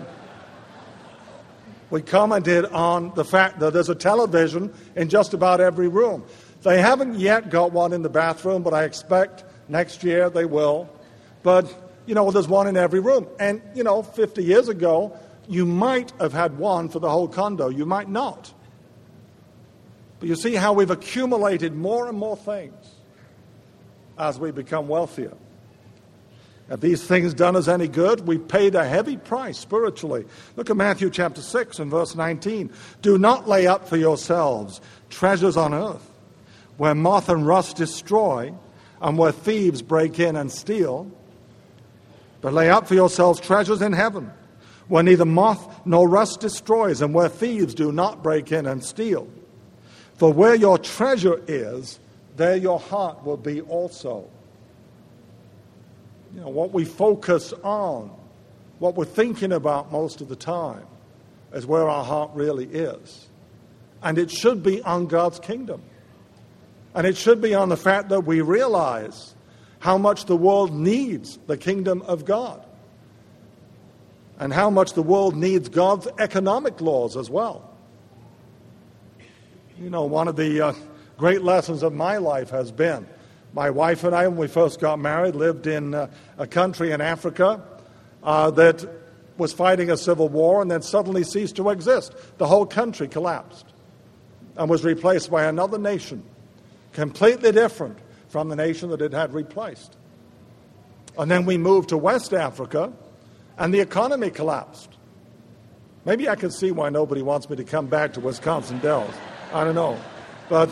S1: we commented on the fact that there's a television in just about every room. They haven't yet got one in the bathroom, but I expect next year they will. But, there's one in every room. And, 50 years ago, you might have had one for the whole condo. You might not. But you see how we've accumulated more and more things as we become wealthier. Have these things done us any good? We've paid a heavy price spiritually. Look at Matthew chapter 6 and verse 19. "Do not lay up for yourselves treasures on earth, where moth and rust destroy, and where thieves break in and steal. But lay up for yourselves treasures in heaven, where neither moth nor rust destroys, and where thieves do not break in and steal. For where your treasure is, there your heart will be also." What we focus on, what we're thinking about most of the time, is where our heart really is. And it should be on God's kingdom. And it should be on the fact that we realize how much the world needs the kingdom of God. And how much the world needs God's economic laws as well. One of the great lessons of my life has been, my wife and I, when we first got married, lived in a country in Africa that was fighting a civil war and then suddenly ceased to exist. The whole country collapsed and was replaced by another nation, completely different from the nation that it had replaced. And then we moved to West Africa, and the economy collapsed. Maybe I can see why nobody wants me to come back to Wisconsin Dells. I don't know. But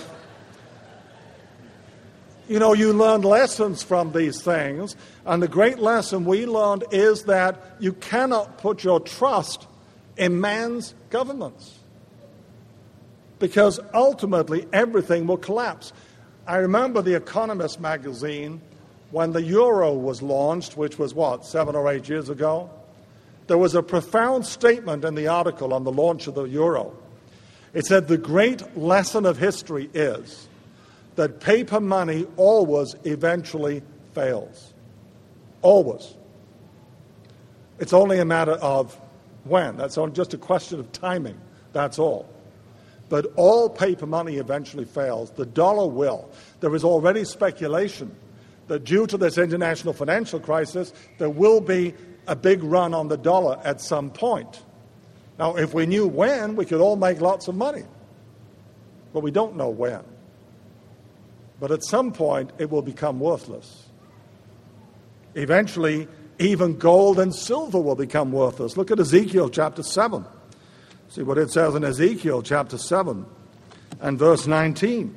S1: you learn lessons from these things, and the great lesson we learned is that you cannot put your trust in man's governments, because ultimately everything will collapse. I remember The Economist magazine, when the euro was launched, which was 7 or 8 years ago, There was a profound statement in the article on the launch of the euro. It said the great lesson of history is that paper money always eventually fails. Always. It's only a matter of when. That's just a question of timing. That's all. But all paper money eventually fails. The dollar will. There is already speculation that due to this international financial crisis, there will be a big run on the dollar at some point. Now, if we knew when, we could all make lots of money. But we don't know when. But at some point, it will become worthless. Eventually, even gold and silver will become worthless. Look at Ezekiel chapter 7. See what it says in Ezekiel chapter 7 and verse 19.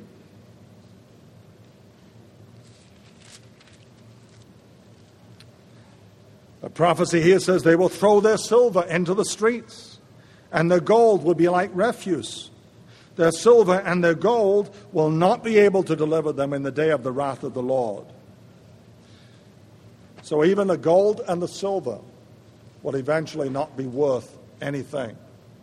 S1: The prophecy here says they will throw their silver into the streets, and their gold will be like refuse. Their silver and their gold will not be able to deliver them in the day of the wrath of the Lord. So even the gold and the silver will eventually not be worth anything.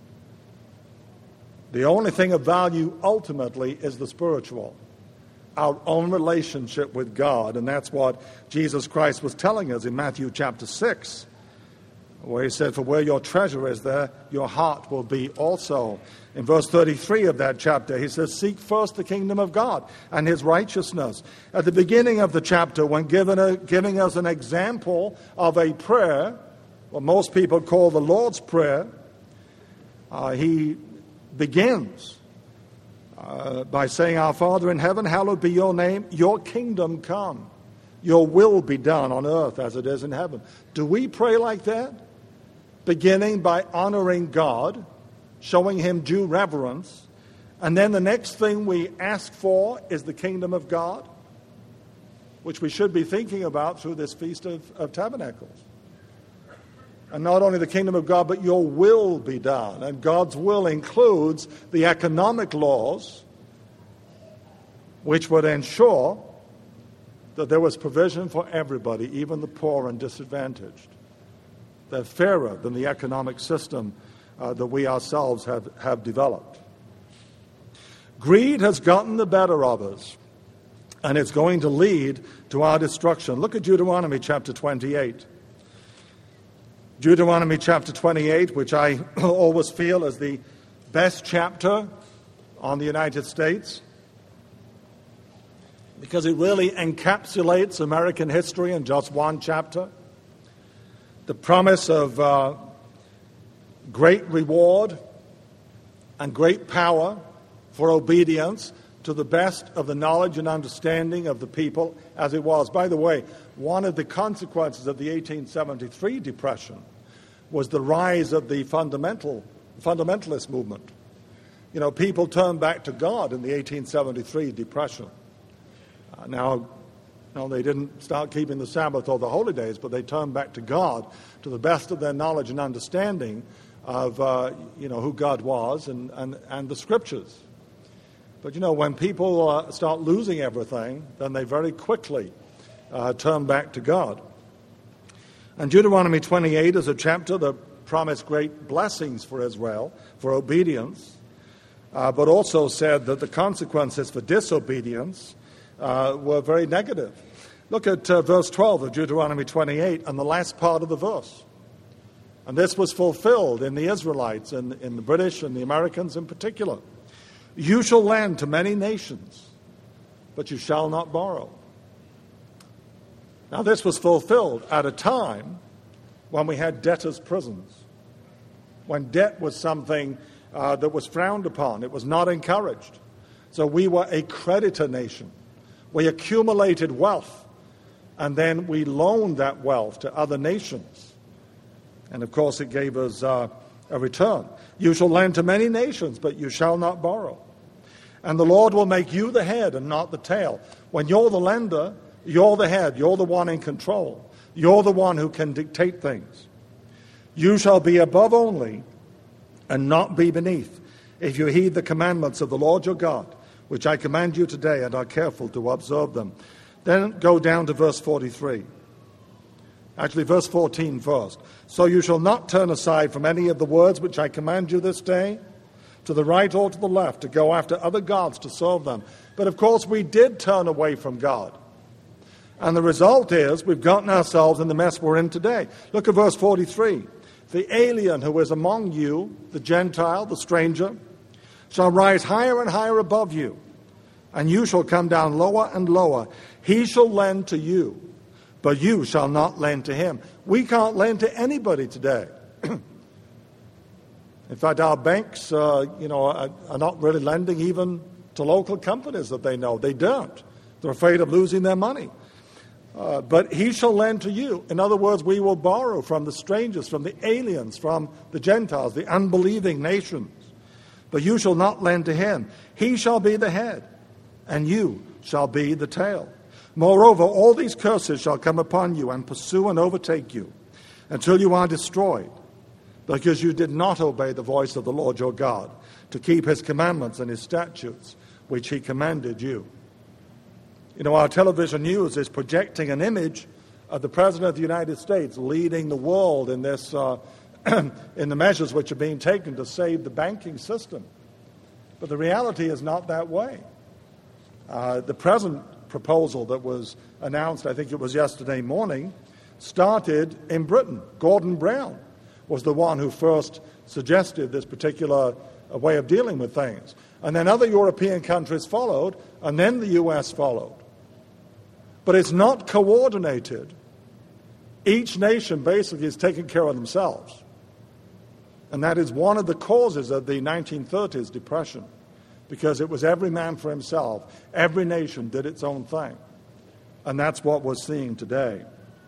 S1: The only thing of value ultimately is the spiritual, our own relationship with God. And that's what Jesus Christ was telling us in Matthew chapter 6, where he said, for where your treasure is, there your heart will be also. In verse 33 of that chapter, he says, seek first the kingdom of God and his righteousness. At the beginning of the chapter, when giving us an example of a prayer, what most people call the Lord's Prayer, he begins by saying, our Father in heaven, hallowed be your name, your kingdom come, your will be done on earth as it is in heaven. Do we pray like that? Beginning by honoring God, showing him due reverence, and then the next thing we ask for is the kingdom of God, which we should be thinking about through this Feast of Tabernacles. And not only the kingdom of God, but your will be done. And God's will includes the economic laws, which would ensure that there was provision for everybody, even the poor and disadvantaged. They're fairer than the economic system that we ourselves have developed. Greed has gotten the better of us, and it's going to lead to our destruction. Look at Deuteronomy chapter 28. Deuteronomy chapter 28, which I always feel is the best chapter on the United States, because it really encapsulates American history in just one chapter. The promise of great reward and great power for obedience to the best of the knowledge and understanding of the people as it was. By the way, one of the consequences of the 1873 Depression was the rise of the fundamentalist movement. You know, people turned back to God in the 1873 Depression. Now, they didn't start keeping the Sabbath or the holy days, but they turned back to God to the best of their knowledge and understanding of, who God was and the Scriptures. But, when people start losing everything, then they very quickly turn back to God. And Deuteronomy 28 is a chapter that promised great blessings for Israel, for obedience, but also said that the consequences for disobedience were very negative. Look at verse 12 of Deuteronomy 28 and the last part of the verse. And this was fulfilled in the Israelites and in the British and the Americans in particular. You shall lend to many nations, but you shall not borrow. Now, this was fulfilled at a time when we had debtors' prisons, when debt was something that was frowned upon. It was not encouraged. So we were a creditor nation. We accumulated wealth, and then we loaned that wealth to other nations. And, of course, it gave us a return. You shall lend to many nations, but you shall not borrow. And the Lord will make you the head and not the tail. When you're the lender, you're the head. You're the one in control. You're the one who can dictate things. You shall be above only and not be beneath, if you heed the commandments of the Lord your God, which I command you today, and are careful to observe them. Then go down to verse 43. Actually, verse 14 first. So you shall not turn aside from any of the words which I command you this day, to the right or to the left, to go after other gods to serve them. But of course, we did turn away from God. And the result is we've gotten ourselves in the mess we're in today. Look at verse 43. The alien who is among you, the Gentile, the stranger, shall rise higher and higher above you, and you shall come down lower and lower. He shall lend to you, but you shall not lend to him. We can't lend to anybody today. In fact, our banks, are not really lending even to local companies that they know. They don't. They're afraid of losing their money. But he shall lend to you. In other words, we will borrow from the strangers, from the aliens, from the Gentiles, the unbelieving nations. But you shall not lend to him. He shall be the head, and you shall be the tail. Moreover, all these curses shall come upon you and pursue and overtake you until you are destroyed, because you did not obey the voice of the Lord your God to keep his commandments and his statutes, which he commanded you. You know, our television news is projecting an image of the President of the United States leading the world in this, in the measures which are being taken to save the banking system. But the reality is not that way. The present proposal that was announced, I think it was yesterday morning, started in Britain. Gordon Brown was the one who first suggested this particular way of dealing with things. And then other European countries followed, and then the U.S. followed. But it's not coordinated. Each nation basically is taking care of themselves. And that is one of the causes of the 1930s depression, because it was every man for himself. Every nation did its own thing. And that's what we're seeing today.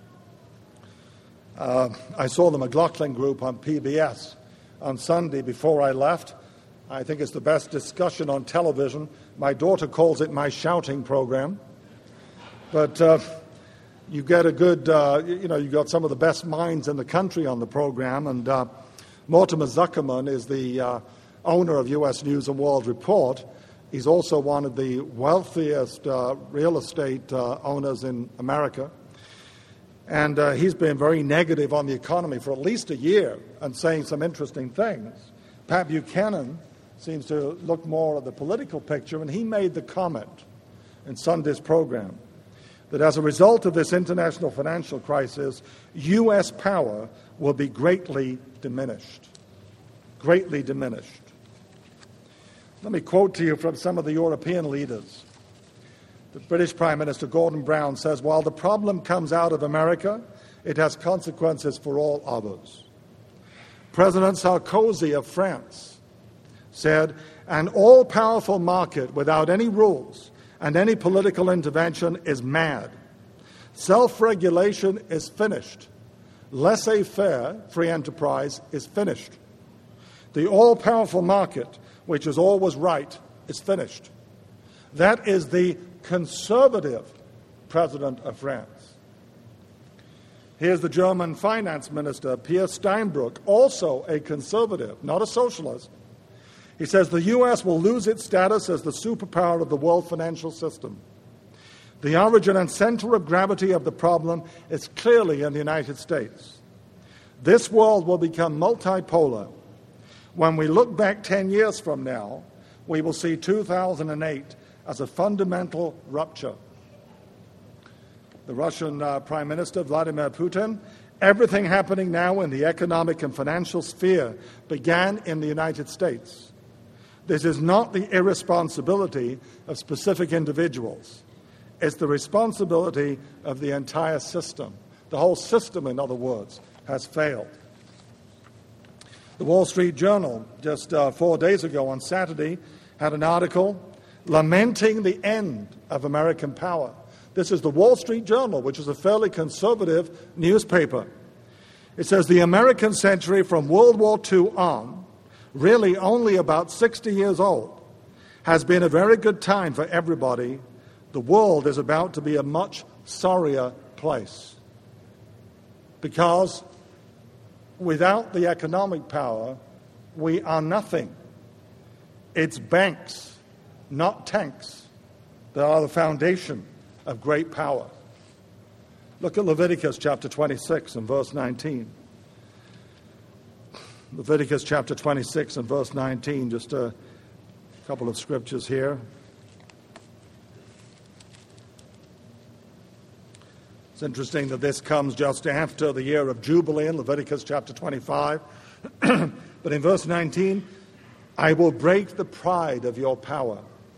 S1: I saw the McLaughlin Group on PBS on Sunday before I left. I think it's the best discussion on television. My daughter calls it my shouting program. But you get a good, you got some of the best minds in the country on the program. And Mortimer Zuckerman is the owner of U.S. News and World Report. He's also one of the wealthiest real estate owners in America. And he's been very negative on the economy for at least a year and saying some interesting things. Pat Buchanan seems to look more at the political picture, and he made the comment in Sunday's program that as a result of this international financial crisis, U.S. power will be greatly diminished. Greatly diminished. Let me quote to you from some of the European leaders. The British Prime Minister Gordon Brown says, while the problem comes out of America, it has consequences for all others. President Sarkozy of France said, an all-powerful market without any rules and any political intervention is mad. Self-regulation is finished. Laissez-faire, free enterprise, is finished. The all-powerful market, which is always right, is finished. That is the conservative president of France. Here's the German finance minister, Pierre Steinbrück, also a conservative, not a socialist. He says the U.S. will lose its status as the superpower of the world financial system. The origin and center of gravity of the problem is clearly in the United States. This world will become multipolar. When we look back 10 years from now, we will see 2008 as a fundamental rupture. The Russian Prime Minister, Vladimir Putin, everything happening now in the economic and financial sphere began in the United States. This is not the irresponsibility of specific individuals. It's the responsibility of the entire system. The whole system, in other words, has failed. The Wall Street Journal, just 4 days ago on Saturday, had an article lamenting the end of American power. This is the Wall Street Journal, which is a fairly conservative newspaper. It says the American century from World War II on, really only about 60 years old, has been a very good time for everybody. The world is about to be a much sorrier place. Because without the economic power, we are nothing. It's banks, not tanks, that are the foundation of great power. Look at Leviticus chapter 26 and verse 19. Leviticus chapter 26 and verse 19, just a couple of scriptures here. It's interesting that this comes just after the year of Jubilee in Leviticus chapter 25. But in verse 19, I will break the pride of your power.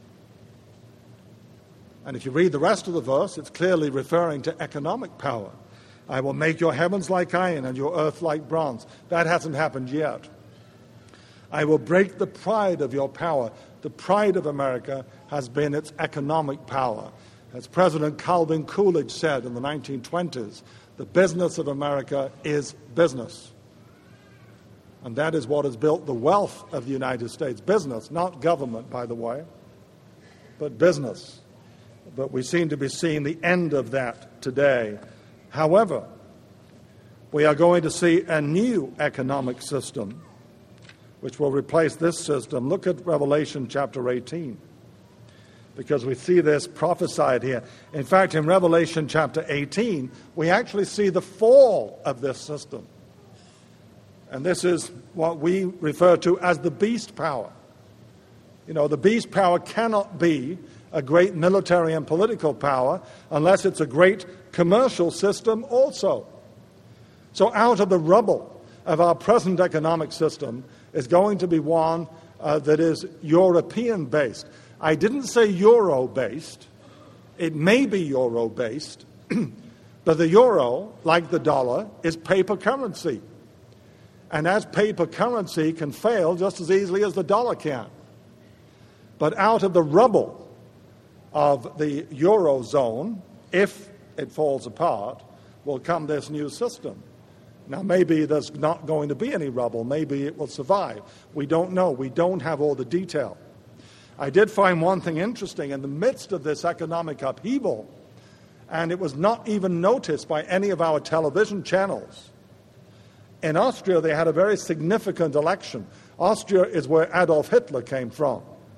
S1: And if you read the rest of the verse, it's clearly referring to economic power. I will make your heavens like iron and your earth like bronze. That hasn't happened yet. I will break the pride of your power. The pride of America has been its economic power. As President Calvin Coolidge said in the 1920s, the business of America is business. And that is what has built the wealth of the United States. Business, not government, by the way, but business. But we seem to be seeing the end of that today. However, we are going to see a new economic system which will replace this system. Look at Revelation chapter 18, because we see this prophesied here. In fact, in Revelation chapter 18, we actually see the fall of this system. And this is what we refer to as the beast power. You know, the beast power cannot be a great military and political power unless it's a great commercial system also. So out of the rubble of our present economic system is going to be one that is European-based. I didn't say euro-based. It may be euro-based, but the euro, like the dollar, is paper currency. And as paper currency can fail just as easily as the dollar can. But out of the rubble of the Eurozone, if it falls apart, will come this new system. Now, maybe there's not going to be any rubble. Maybe it will survive. We don't know. We don't have all the detail. I did find one thing interesting in the midst of this economic upheaval, and it was not even noticed by any of our television channels. In Austria, they had a very significant election. Austria is where Adolf Hitler came from.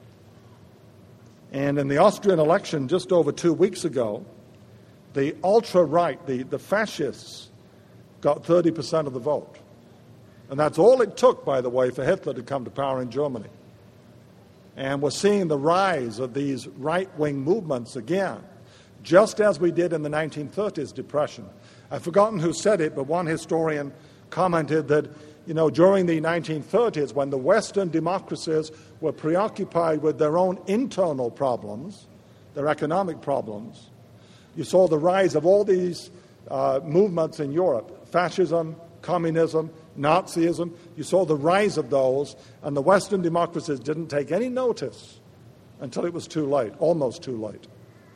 S1: And in the Austrian election just over 2 weeks ago, the ultra-right, the fascists, got 30% of the vote. And that's all it took, by the way, for Hitler to come to power in Germany. And we're seeing the rise of these right-wing movements again, just as we did in the 1930s depression. I've forgotten who said it, but one historian commented that, you know, during the 1930s, when the Western democracies were preoccupied with their own internal problems, their economic problems, you saw the rise of all these movements in Europe, fascism, communism, Nazism. You saw the rise of those, and the Western democracies didn't take any notice until it was too late, almost too late.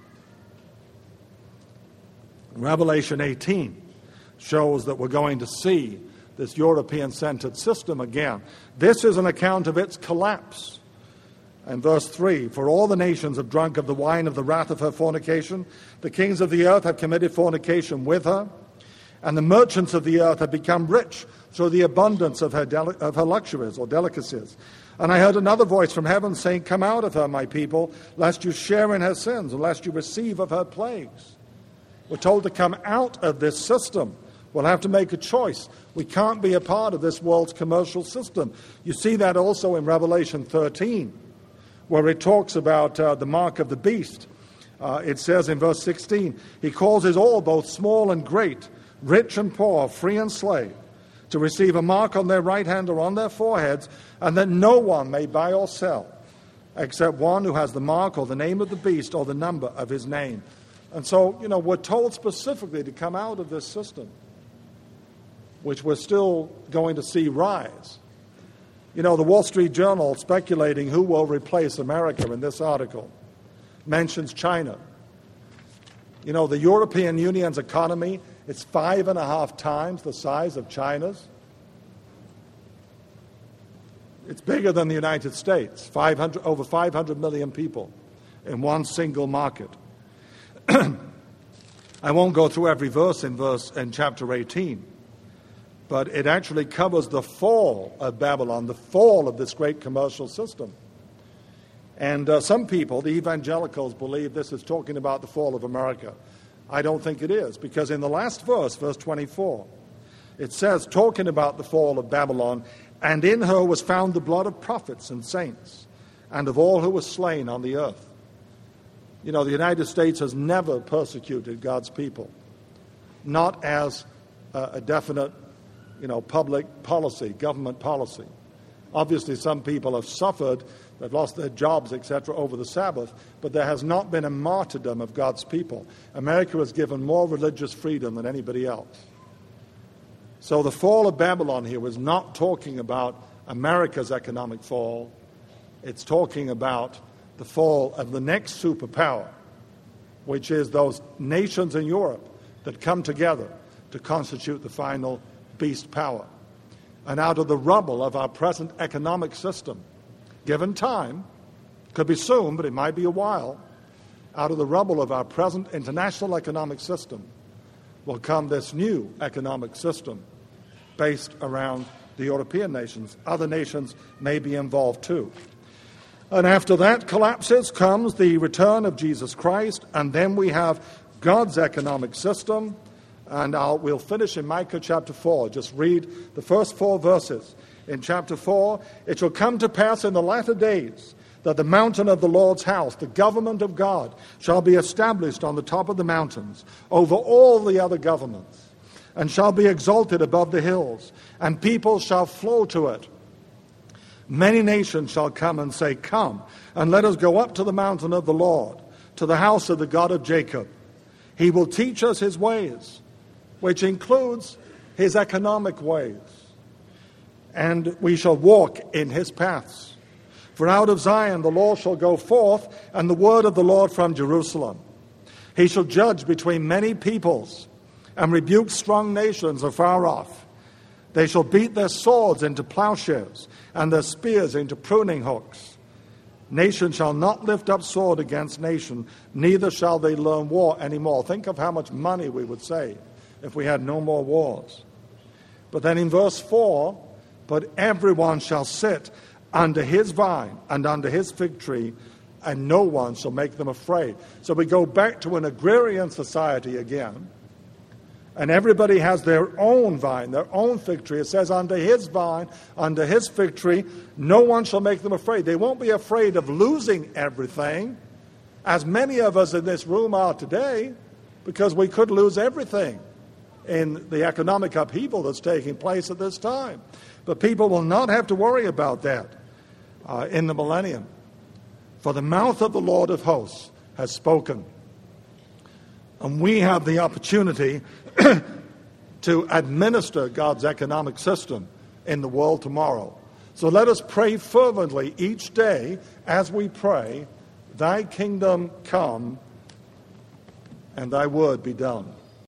S1: Revelation 18 shows that we're going to see this European-centered system again. This is an account of its collapse. And verse 3, for all the nations have drunk of the wine of the wrath of her fornication. The kings of the earth have committed fornication with her. And the merchants of the earth have become rich through the abundance of her luxuries or delicacies. And I heard another voice from heaven saying, come out of her, my people, lest you share in her sins, and lest you receive of her plagues. We're told to come out of this system. We'll have to make a choice. We can't be a part of this world's commercial system. You see that also in Revelation 13, where it talks about the mark of the beast. It says in verse 16, he causes all, both small and great, rich and poor, free and slave, to receive a mark on their right hand or on their foreheads, and that no one may buy or sell, except one who has the mark or the name of the beast or the number of his name. And so, you know, we're told specifically to come out of this system, which we're still going to see rise. You know, the Wall Street Journal, speculating who will replace America in this article, mentions China. You know, the European Union's economy is 5.5 times the size of China's. It's bigger than the United States, over 500 million people in one single market. I won't go through every verse in chapter 18, but it actually covers the fall of Babylon, the fall of this great commercial system. And some people, the evangelicals, believe this is talking about the fall of America. I don't think it is, because in the last verse, verse 24, it says, talking about the fall of Babylon, and in her was found the blood of prophets and saints, and of all who were slain on the earth. You know, the United States has never persecuted God's people, not as a definite, public policy, government policy. Obviously, some people have suffered, they've lost their jobs, etc., over the Sabbath, but there has not been a martyrdom of God's people. America was given more religious freedom than anybody else. So the fall of Babylon here was not talking about America's economic fall. It's talking about the fall of the next superpower, which is those nations in Europe that come together to constitute the final beast power. And out of the rubble of our present economic system, given time, could be soon, but it might be a while, out of the rubble of our present international economic system will come this new economic system based around the European nations. Other nations may be involved too. And after that collapses comes the return of Jesus Christ, and then we have God's economic system. And we'll finish in Micah chapter 4. Just read the first 4 verses. In chapter 4, it shall come to pass in the latter days that the mountain of the Lord's house, the government of God, shall be established on the top of the mountains over all the other governments, and shall be exalted above the hills, and people shall flow to it. Many nations shall come and say, come, and let us go up to the mountain of the Lord, to the house of the God of Jacob. He will teach us his ways, which includes his economic ways, and we shall walk in his paths. For out of Zion the law shall go forth, and the word of the Lord from Jerusalem. He shall judge between many peoples, and rebuke strong nations afar off. They shall beat their swords into plowshares, and their spears into pruning hooks. Nation shall not lift up sword against nation, neither shall they learn war anymore. Think of how much money we would save if we had no more wars. But then in verse 4, but everyone shall sit under his vine and under his fig tree, and no one shall make them afraid. So we go back to an agrarian society again, and everybody has their own vine, their own fig tree. It says under his vine, under his fig tree, no one shall make them afraid. They won't be afraid of losing everything, as many of us in this room are today, because we could lose everything in the economic upheaval that's taking place at this time. But people will not have to worry about that in the millennium. For the mouth of the Lord of hosts has spoken. And we have the opportunity to administer God's economic system in the world tomorrow. So let us pray fervently each day as we pray, thy kingdom come and thy word be done.